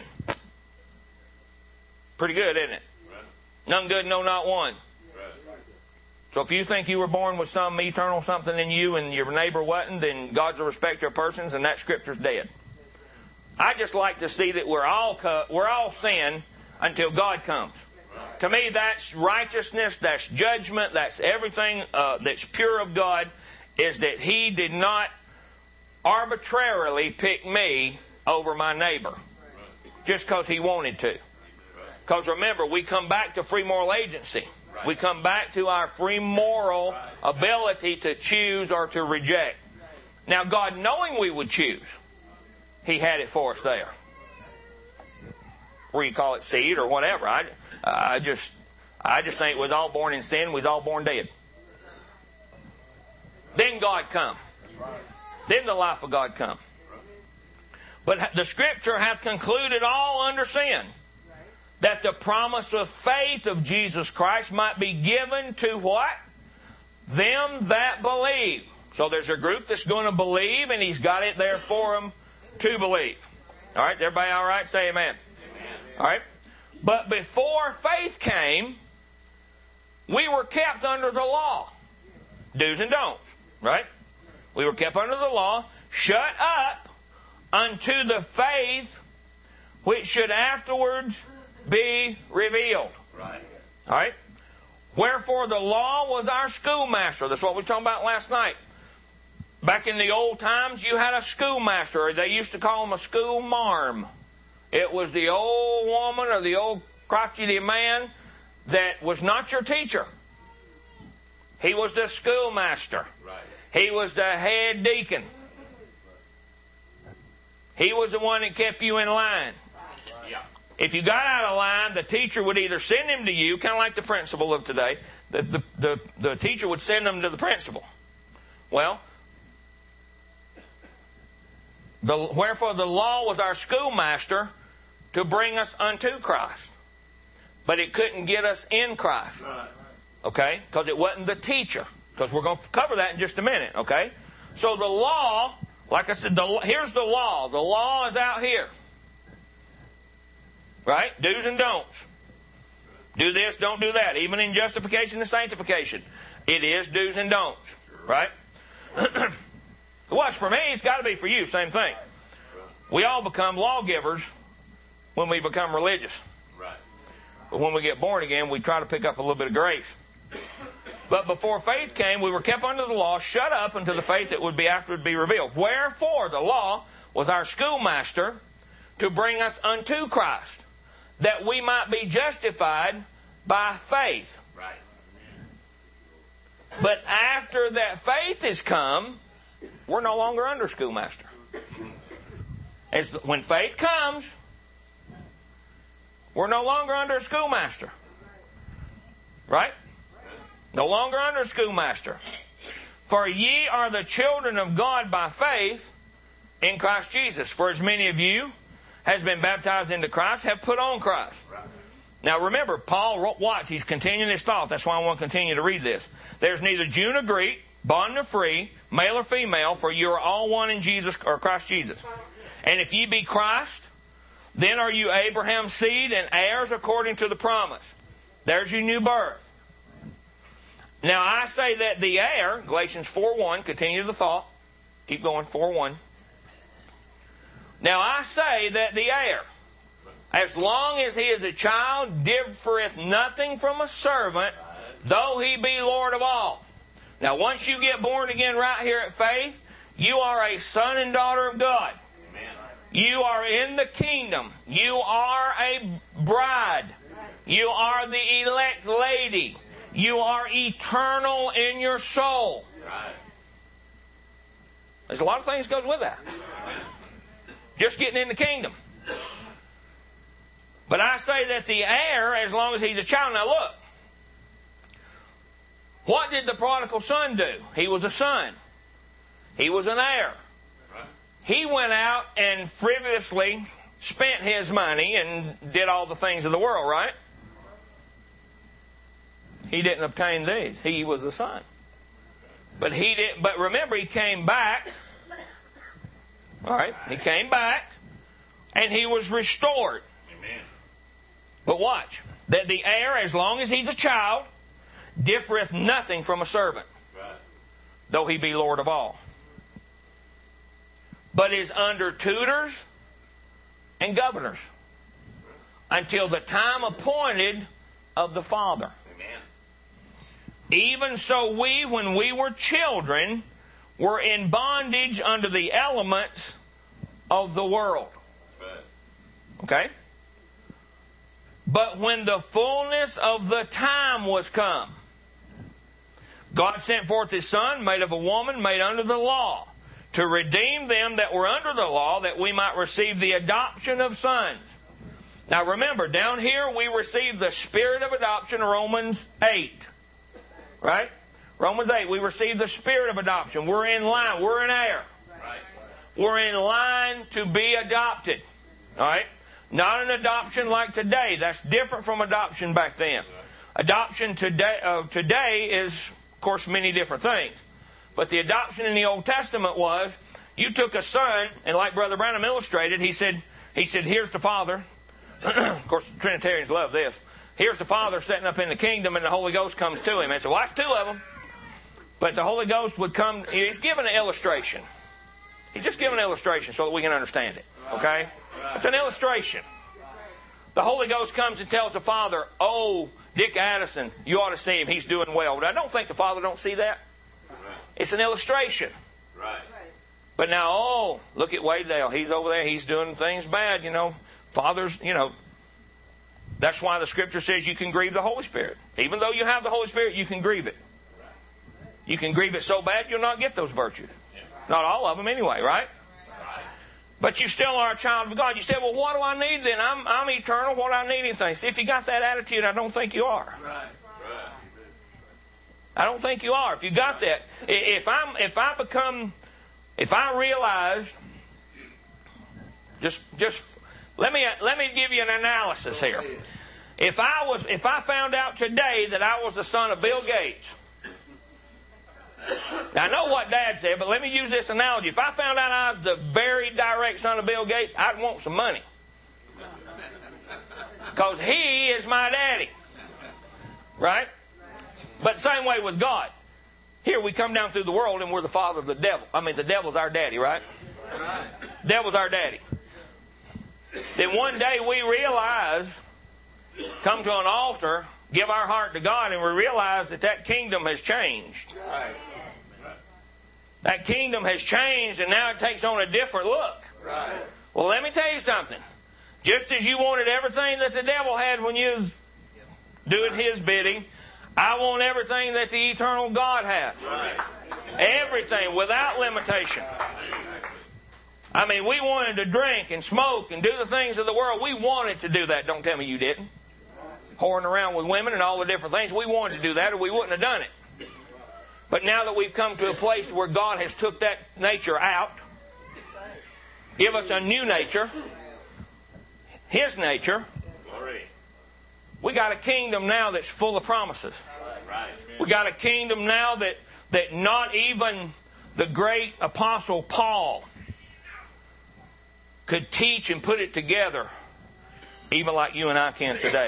S5: Pretty good, isn't it? None good, no, not one. So if you think you were born with some eternal something in you and your neighbor wasn't, then God's a respecter of persons and that Scripture's dead. I just like to see that we're all sin until God comes. To me, that's righteousness, that's judgment, that's everything that's pure of God, is that He did not arbitrarily pick me over my neighbor just because He wanted to. Because remember, we come back to free moral agency. We come back to our free moral ability to choose or to reject. Now, God, knowing we would choose, He had it for us there. Or you call it seed or whatever. I just think we was all born in sin. We was all born dead. Then God come. Then the life of God come. But the Scripture hath concluded all under sin, that the promise of faith of Jesus Christ might be given to what? Them that believe. So there's a group that's going to believe, and He's got it there for them to believe. All right, everybody all right? Say amen. Amen. All right. But before faith came, we were kept under the law. Do's and don'ts. Right? We were kept under the law, shut up unto the faith which should afterwards be revealed.
S3: Right.
S5: All right? Wherefore the law was our schoolmaster. That's what we were talking about last night. Back in the old times, you had a schoolmaster, or they used to call him a schoolmarm. It was the old woman or the old crotchety man that was not your teacher. He was the schoolmaster.
S3: Right.
S5: He was the head deacon. He was the one that kept you in line.
S3: Yeah.
S5: If you got out of line, the teacher would either send him to you, kind of like the principal of today. The teacher would send him to the principal. Well, wherefore the law was our schoolmaster to bring us unto Christ. But it couldn't get us in Christ. Okay? Because it wasn't the teacher. Because we're going to cover that in just a minute. Okay? So the law, like I said, here's the law. The law is out here. Right? Do's and don'ts. Do this, don't do that. Even in justification and sanctification, it is do's and don'ts. Right? It was for me, it's got to be for you. Same thing. We all become lawgivers when we become religious.
S3: Right.
S5: But when we get born again, we try to pick up a little bit of grace. But before faith came, we were kept under the law, shut up until the faith that would be afterward be revealed. Wherefore the law was our schoolmaster to bring us unto Christ, that we might be justified by faith.
S3: Right.
S5: But after that faith has come, we're no longer under schoolmaster. When faith comes, we're no longer under a schoolmaster. Right? No longer under a schoolmaster. For ye are the children of God by faith in Christ Jesus. For as many of you has been baptized into Christ have put on Christ. Now remember, Paul wrote, watch, he's continuing his thought. That's why I want to continue to read this. There's neither Jew nor Greek, bond nor free, male or female, for you are all one in Jesus or Christ Jesus. And if ye be Christ, then are you Abraham's seed and heirs according to the promise. There's your new birth. Now I say that the heir, Galatians 4:1, continue the thought. Keep going, 4:1. Now I say that the heir, as long as he is a child, differeth nothing from a servant, though he be Lord of all. Now once you get born again right here at faith, you are a son and daughter of God. You are in the kingdom. You are a bride. You are the elect lady. You are eternal in your soul. There's a lot of things that goes with that. Just getting in the kingdom. But I say that the heir, as long as he's a child. Now look. What did the prodigal son do? He was a son. He was an heir. He went out and frivolously spent his money and did all the things of the world, right? He didn't obtain these. He was a son. But remember, he came back. All right, he came back and he was restored. Amen. But watch, that the heir, as long as he's a child, differeth nothing from a servant, right, though he be Lord of all, but is under tutors and governors until the time appointed of the Father. Amen. Even so we, when we were children, were in bondage under the elements of the world. Okay? But when the fullness of the time was come, God sent forth His Son, made of a woman, made under the law, to redeem them that were under the law, that we might receive the adoption of sons. Now remember, down here we receive the spirit of adoption, Romans 8. Right? Romans 8, we receive the spirit of adoption. We're in line. We're an heir. Right. We're in line to be adopted. All right? Not an adoption like today. That's different from adoption back then. Adoption today is, of course, many different things. But the adoption in the Old Testament was, you took a son, and like Brother Branham illustrated, he said, here's the Father. Of course, the Trinitarians love this. Here's the Father sitting up in the kingdom, and the Holy Ghost comes to him. And so, well, that's two of them. But the Holy Ghost would come. He's giving an illustration. He's just giving an illustration so that we can understand it. Okay? It's an illustration. The Holy Ghost comes and tells the Father, oh, Dick Addison, you ought to see him. He's doing well. But I don't think the Father don't see that. It's an illustration. Right. But now, oh, look at Wade Dale. He's over there. He's doing things bad, Fathers, That's why the Scripture says you can grieve the Holy Spirit. Even though you have the Holy Spirit, you can grieve it. You can grieve it so bad you'll not get those virtues. Not all of them anyway, right? But you still are a child of God. You say, well, what do I need then? I'm eternal. What do I need anything? See, if you got that attitude, I don't think you are. I don't think you are. If you got that, if I realize, just let me give you an analysis here. If I found out today that I was the son of Bill Gates, now I know what Dad said, but let me use this analogy. If I found out I was the very direct son of Bill Gates, I'd want some money, because he is my daddy, right? But same way with God. Here we come down through the world and we're the father of the devil. I mean, the devil's our daddy, right? Devil's our daddy. Then one day we realize, come to an altar, give our heart to God, and we realize that kingdom has changed. That kingdom has changed, and now it takes on a different look. Well, let me tell you something. Just as you wanted everything that the devil had when you was doing his bidding, I want everything that the eternal God has. Everything, without limitation. I mean, we wanted to drink and smoke and do the things of the world. We wanted to do that. Don't tell me you didn't. Whoring around with women and all the different things. We wanted to do that or we wouldn't have done it. But now that we've come to a place where God has took that nature out, give us a new nature, His nature, we got a kingdom now that's full of promises. We got a kingdom now that not even the great apostle Paul could teach and put it together, even like you and I can today.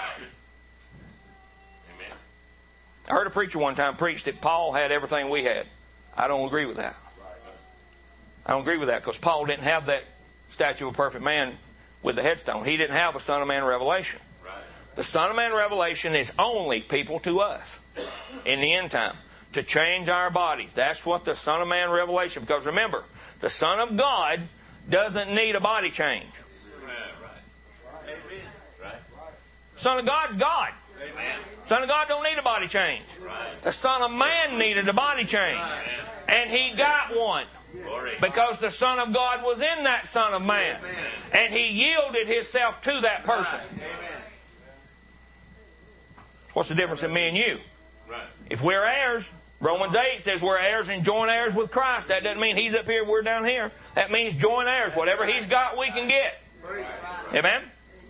S5: Amen. I heard a preacher one time preach that Paul had everything we had. I don't agree with that. I don't agree with that because Paul didn't have that statue of a perfect man with the headstone. He didn't have a Son of Man revelation. The Son of Man revelation is only people to us in the end time to change our bodies. That's what the Son of Man revelation, because remember, the Son of God doesn't need a body change. Son of God's God. Son of God don't need a body change. The Son of Man needed a body change. And He got one. Because the Son of God was in that Son of Man. And He yielded Himself to that person. What's the difference in me and you? If we're heirs, Romans 8 says we're heirs and joint heirs with Christ. That doesn't mean He's up here, we're down here. That means joint heirs. Whatever He's got, we can get. Amen?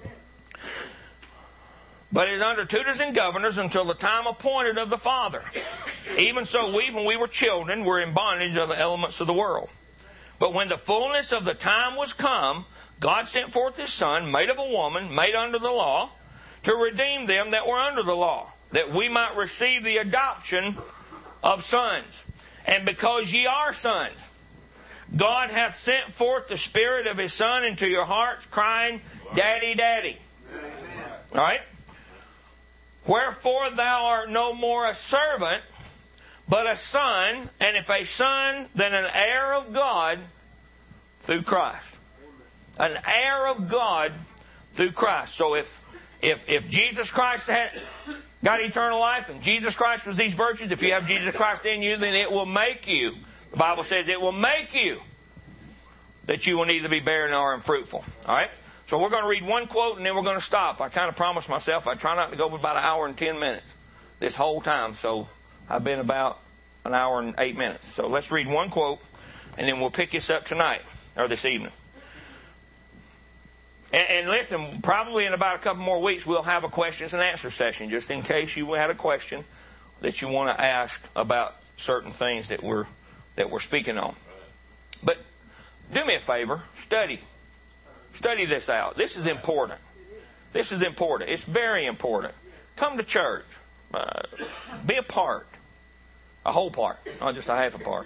S5: But it's under tutors and governors until the time appointed of the Father. Even so, we, when we were children, were in bondage of the elements of the world. But when the fullness of the time was come, God sent forth His Son, made of a woman, made under the law, to redeem them that were under the law, that we might receive the adoption of sons. And because ye are sons, God hath sent forth the Spirit of His Son into your hearts, crying, Daddy, Daddy. All right? Wherefore thou art no more a servant, but a son, and if a son, then an heir of God through Christ. An heir of God through Christ. So if Jesus Christ had got eternal life, and Jesus Christ was these virtues, if you have Jesus Christ in you, then it will make you, the Bible says it will make you that you will neither be barren nor unfruitful. All right? So we're going to read one quote and then we're going to stop. I kind of promised myself I'd try not to go over about an hour and 10 minutes this whole time. So I've been about an hour and 8 minutes. So let's read one quote and then we'll pick this up tonight or this evening. And listen, probably in about a couple more weeks we'll have a questions and answer session just in case you had a question that you want to ask about certain things that we're speaking on. But do me a favor, study. Study this out. This is important. This is important. It's very important. Come to church. Be a part. A whole part, not just a half a part.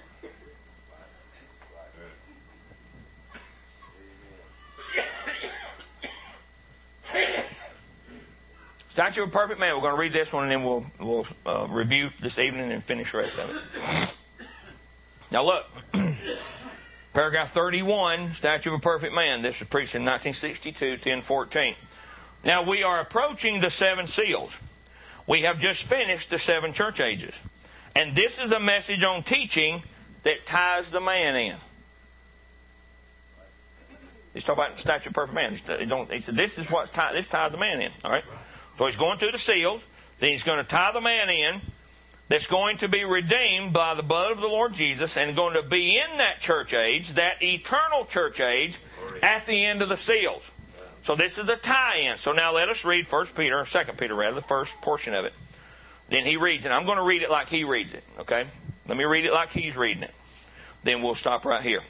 S5: Statue of a Perfect Man. We're going to read this one and then we'll review this evening and finish the rest of it. Now look. Paragraph 31, Statue of a Perfect Man. This was preached in 1962, 10:14. Now we are approaching the 7 seals. We have just finished the 7 church ages. And this is a message on teaching that ties the man in. He's talking about the Statue of a Perfect Man. He said this is what ties the man in. All right. So he's going through the seals. Then he's going to tie the man in. That's going to be redeemed by the blood of the Lord Jesus and going to be in that church age, that eternal church age, at the end of the seals. So this is a tie-in. So now let us read 2 Peter, the first portion of it. Then he reads it. I'm going to read it like he reads it, okay? Let me read it like he's reading it. Then we'll stop right here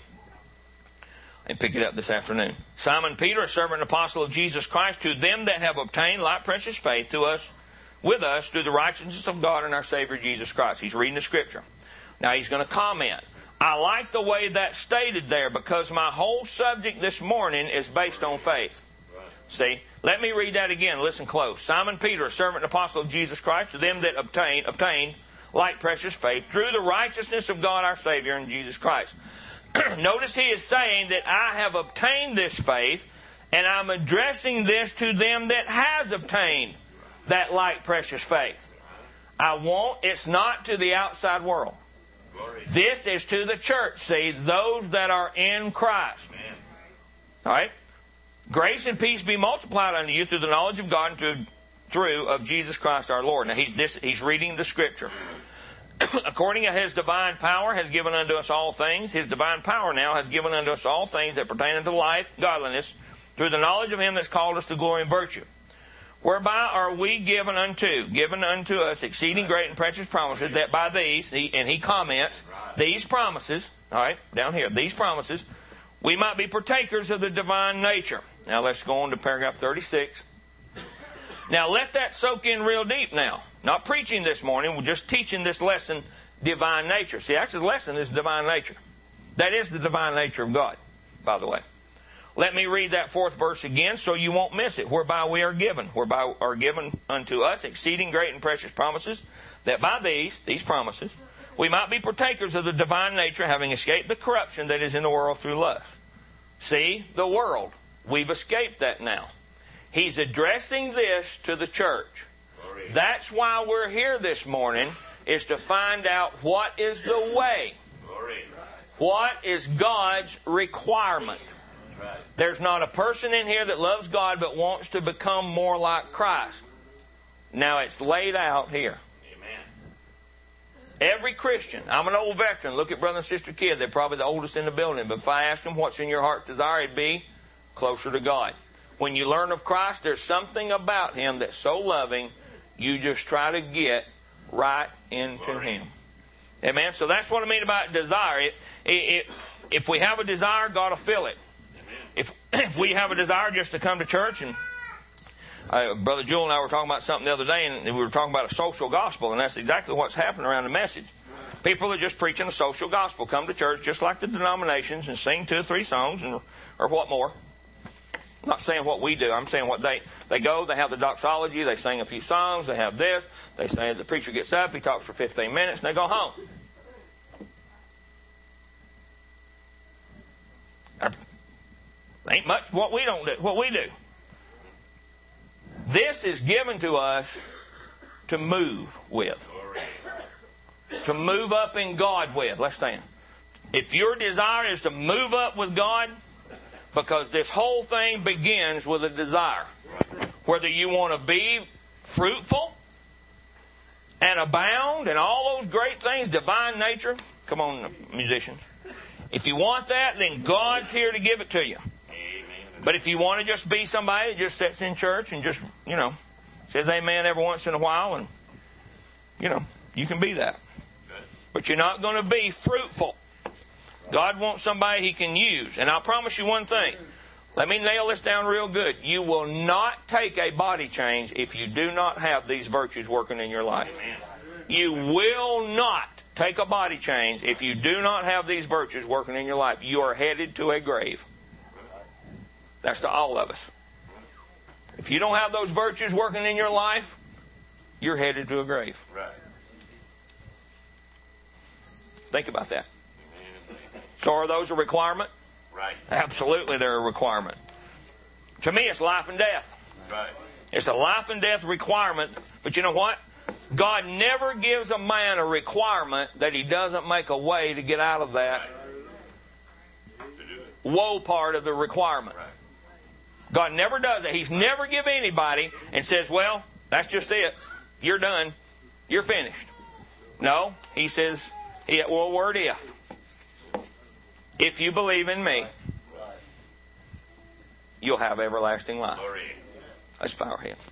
S5: and pick it up this afternoon. Simon Peter, a servant and apostle of Jesus Christ, to them that have obtained like precious faith to us, with us through the righteousness of God and our Savior Jesus Christ. He's reading the Scripture. Now he's going to comment. I like the way that's stated there because my whole subject this morning is based on faith. See? Let me read that again. Listen close. Simon Peter, a servant and apostle of Jesus Christ, to them that obtained like precious faith through the righteousness of God our Savior and Jesus Christ. Notice he is saying that I have obtained this faith and I'm addressing this to them that has obtained that like precious faith. It's not to the outside world. This is to the church. See, those that are in Christ. All right? Grace and peace be multiplied unto you through the knowledge of God and through of Jesus Christ our Lord. Now he's reading the Scripture. According to His divine power has given unto us all things. His divine power now has given unto us all things that pertain unto life, godliness, through the knowledge of Him that's called us to glory and virtue. Whereby are we given unto us exceeding great and precious promises, that by these, and he comments, these promises, all right, down here, these promises, we might be partakers of the divine nature. Now let's go on to paragraph 36. Now let that soak in real deep now. Not preaching this morning, we're just teaching this lesson, divine nature. See, actually the lesson is divine nature. That is the divine nature of God, by the way. Let me read that 4th verse again so you won't miss it. Whereby we are given unto us exceeding great and precious promises, that by these promises, we might be partakers of the divine nature, having escaped the corruption that is in the world through lust. See, the world. We've escaped that now. He's addressing this to the church. That's why we're here this morning, is to find out what is the way. What is God's requirement? There's not a person in here that loves God but wants to become more like Christ. Now it's laid out here. Every Christian, I'm an old veteran. Look at Brother and Sister Kidd. They're probably the oldest in the building. But if I ask them what's in your heart's desire, it'd be closer to God. When you learn of Christ, there's something about Him that's so loving, you just try to get right into Him. Amen? So that's what I mean about desire. If we have a desire, God will fill it. If we have a desire just to come to church, and Brother Jewel and I were talking about something the other day, and we were talking about a social gospel, and that's exactly what's happening around the message. People are just preaching a social gospel. Come to church just like the denominations and sing 2 or 3 songs or what more. I'm not saying what we do. I'm saying what they go, they have the doxology, they sing a few songs, they have this, they say the preacher gets up, he talks for 15 minutes, and they go home. Ain't much what we do. This is given to us to move with. To move up in God with. Let's stand. If your desire is to move up with God, because this whole thing begins with a desire. Whether you want to be fruitful and abound and all those great things, divine nature. Come on, musicians. If you want that, then God's here to give it to you. But if you want to just be somebody that just sits in church and just, says amen every once in a while, and, you can be that. But you're not going to be fruitful. God wants somebody He can use. And I'll promise you one thing. Let me nail this down real good. You will not take a body change if you do not have these virtues working in your life. You will not take a body change if you do not have these virtues working in your life. You are headed to a grave. That's to all of us. If you don't have those virtues working in your life, you're headed to a grave.
S3: Right.
S5: Think about that. So are those a requirement?
S3: Right.
S5: Absolutely, they're a requirement. To me, it's life and death.
S3: Right.
S5: It's a life and death requirement. But you know what? God never gives a man a requirement that He doesn't make a way to get out of that woe part of the requirement.
S3: Right.
S5: God never does that. He's never given anybody and says, well, that's just it. You're done. You're finished. No, He says, word if. If you believe in me, you'll have everlasting life. Let's bow our heads.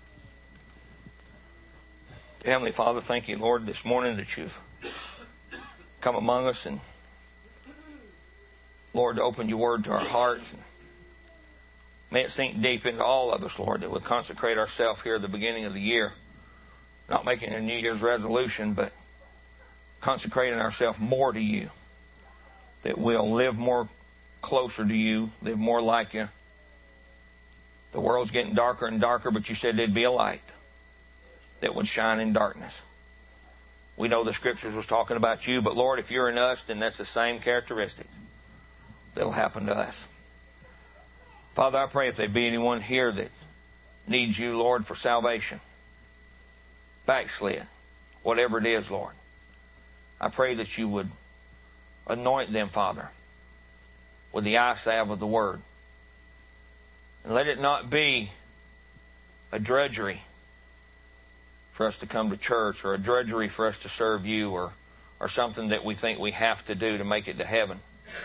S5: Heavenly Father, thank you, Lord, this morning that you've come among us and, Lord, to open your word to our hearts. And may it sink deep into all of us, Lord, that we'll consecrate ourselves here at the beginning of the year. Not making a New Year's resolution, but consecrating ourselves more to you. That we'll live more closer to you, live more like you. The world's getting darker and darker, but you said there'd be a light that would shine in darkness. We know the Scriptures was talking about you, but Lord, if you're in us, then that's the same characteristics that'll happen to us. Father, I pray if there be anyone here that needs you, Lord, for salvation, backslid, whatever it is, Lord, I pray that you would anoint them, Father, with the eye salve of the Word. And let it not be a drudgery for us to come to church, or a drudgery for us to serve you, or something that we think we have to do to make it to heaven.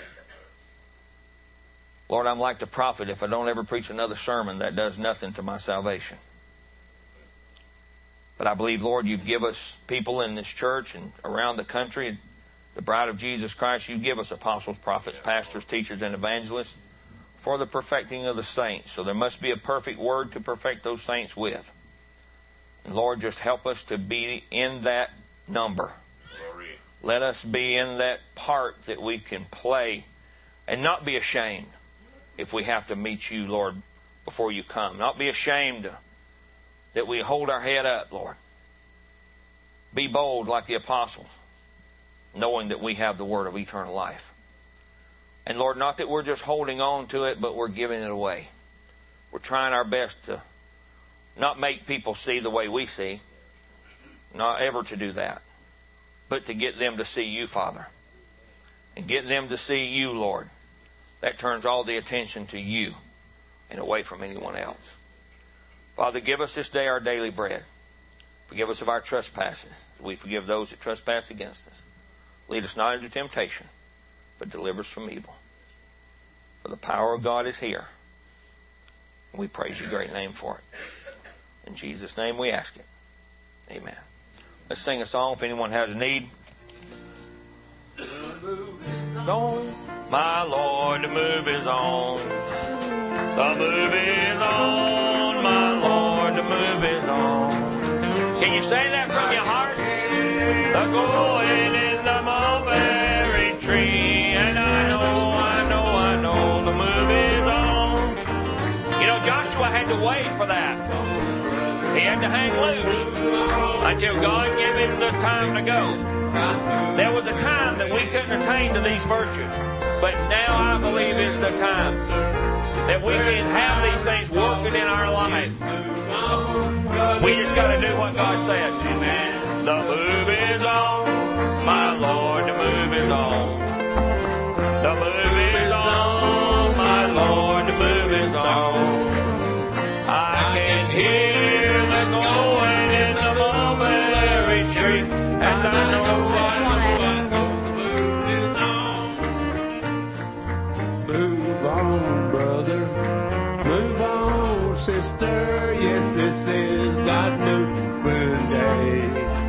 S5: Lord, I'm like the prophet. If I don't ever preach another sermon, that does nothing to my salvation. But I believe, Lord, you've given us people in this church and around the country, the bride of Jesus Christ. You give us apostles, prophets, pastors, teachers, and evangelists for the perfecting of the saints. So there must be a perfect word to perfect those saints with. And Lord, just help us to be in that number. Glory. Let us be in that part that we can play and not be ashamed if we have to meet you, Lord, before you come. Not be ashamed that we hold our head up, Lord. Be bold like the apostles, knowing that we have the word of eternal life. And Lord, not that we're just holding on to it, but we're giving it away. We're trying our best to not make people see the way we see, not ever to do that, but to get them to see you, Father, and get them to see you, Lord. That turns all the attention to you and away from anyone else. Father, give us this day our daily bread. Forgive us of our trespasses. We forgive those that trespass against us. Lead us not into temptation, but deliver us from evil. For the power of God is here. We praise your great name for it. In Jesus' name we ask it. Amen. Let's sing a song if anyone has a need. On, my Lord, the move is on. The move is on, my Lord, the move is on. Can you say that from your heart? The going in the mulberry tree, and I know the move is on. You know, Joshua had to wait for that. He had to hang loose until God gave him the time to go. There was a time that we couldn't attain to these virtues, but now I believe it's the time that we can have these things working in our life. We just got to do what God said. Amen. The move is on, my Lord, the move is on. The move is on, my Lord, the move is on. I can hear the going in the mulberry tree, and I know the move is on.
S2: Move on, brother. Move on, sister. Yes, this is God moving day.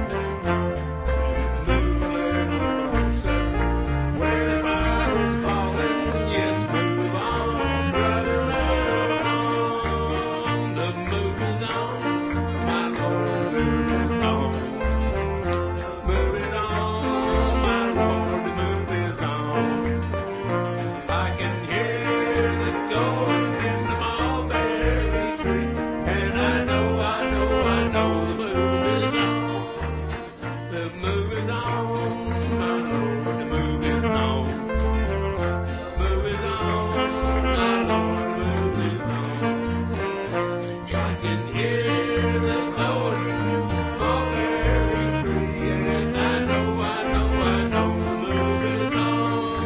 S2: Move a little closer where the fire is falling. Yes, move on, brother. Move on. The move is on. My Lord, the move is on. The move is on. My Lord, the move is on. I can hear the going in the mulberry tree, and I know the move is on. The move is on, my Lord, the move is on. The move is on, my Lord, the move is on. I can hear the going in the mulberry tree, and I know the move is on.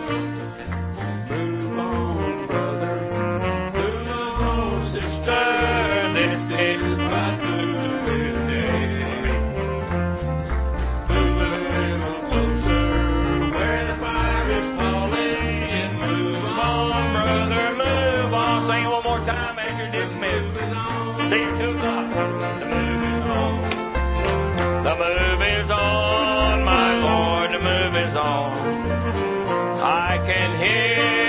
S2: Move on, brother. Move on, sister. This is my moving day. Move a little closer where the fire is falling. Move on, brother.
S5: Move on. Sing it one more time as you're dismissed. See you 2 o'clock. The move is on. The move is on, my Lord, the move is on. I can hear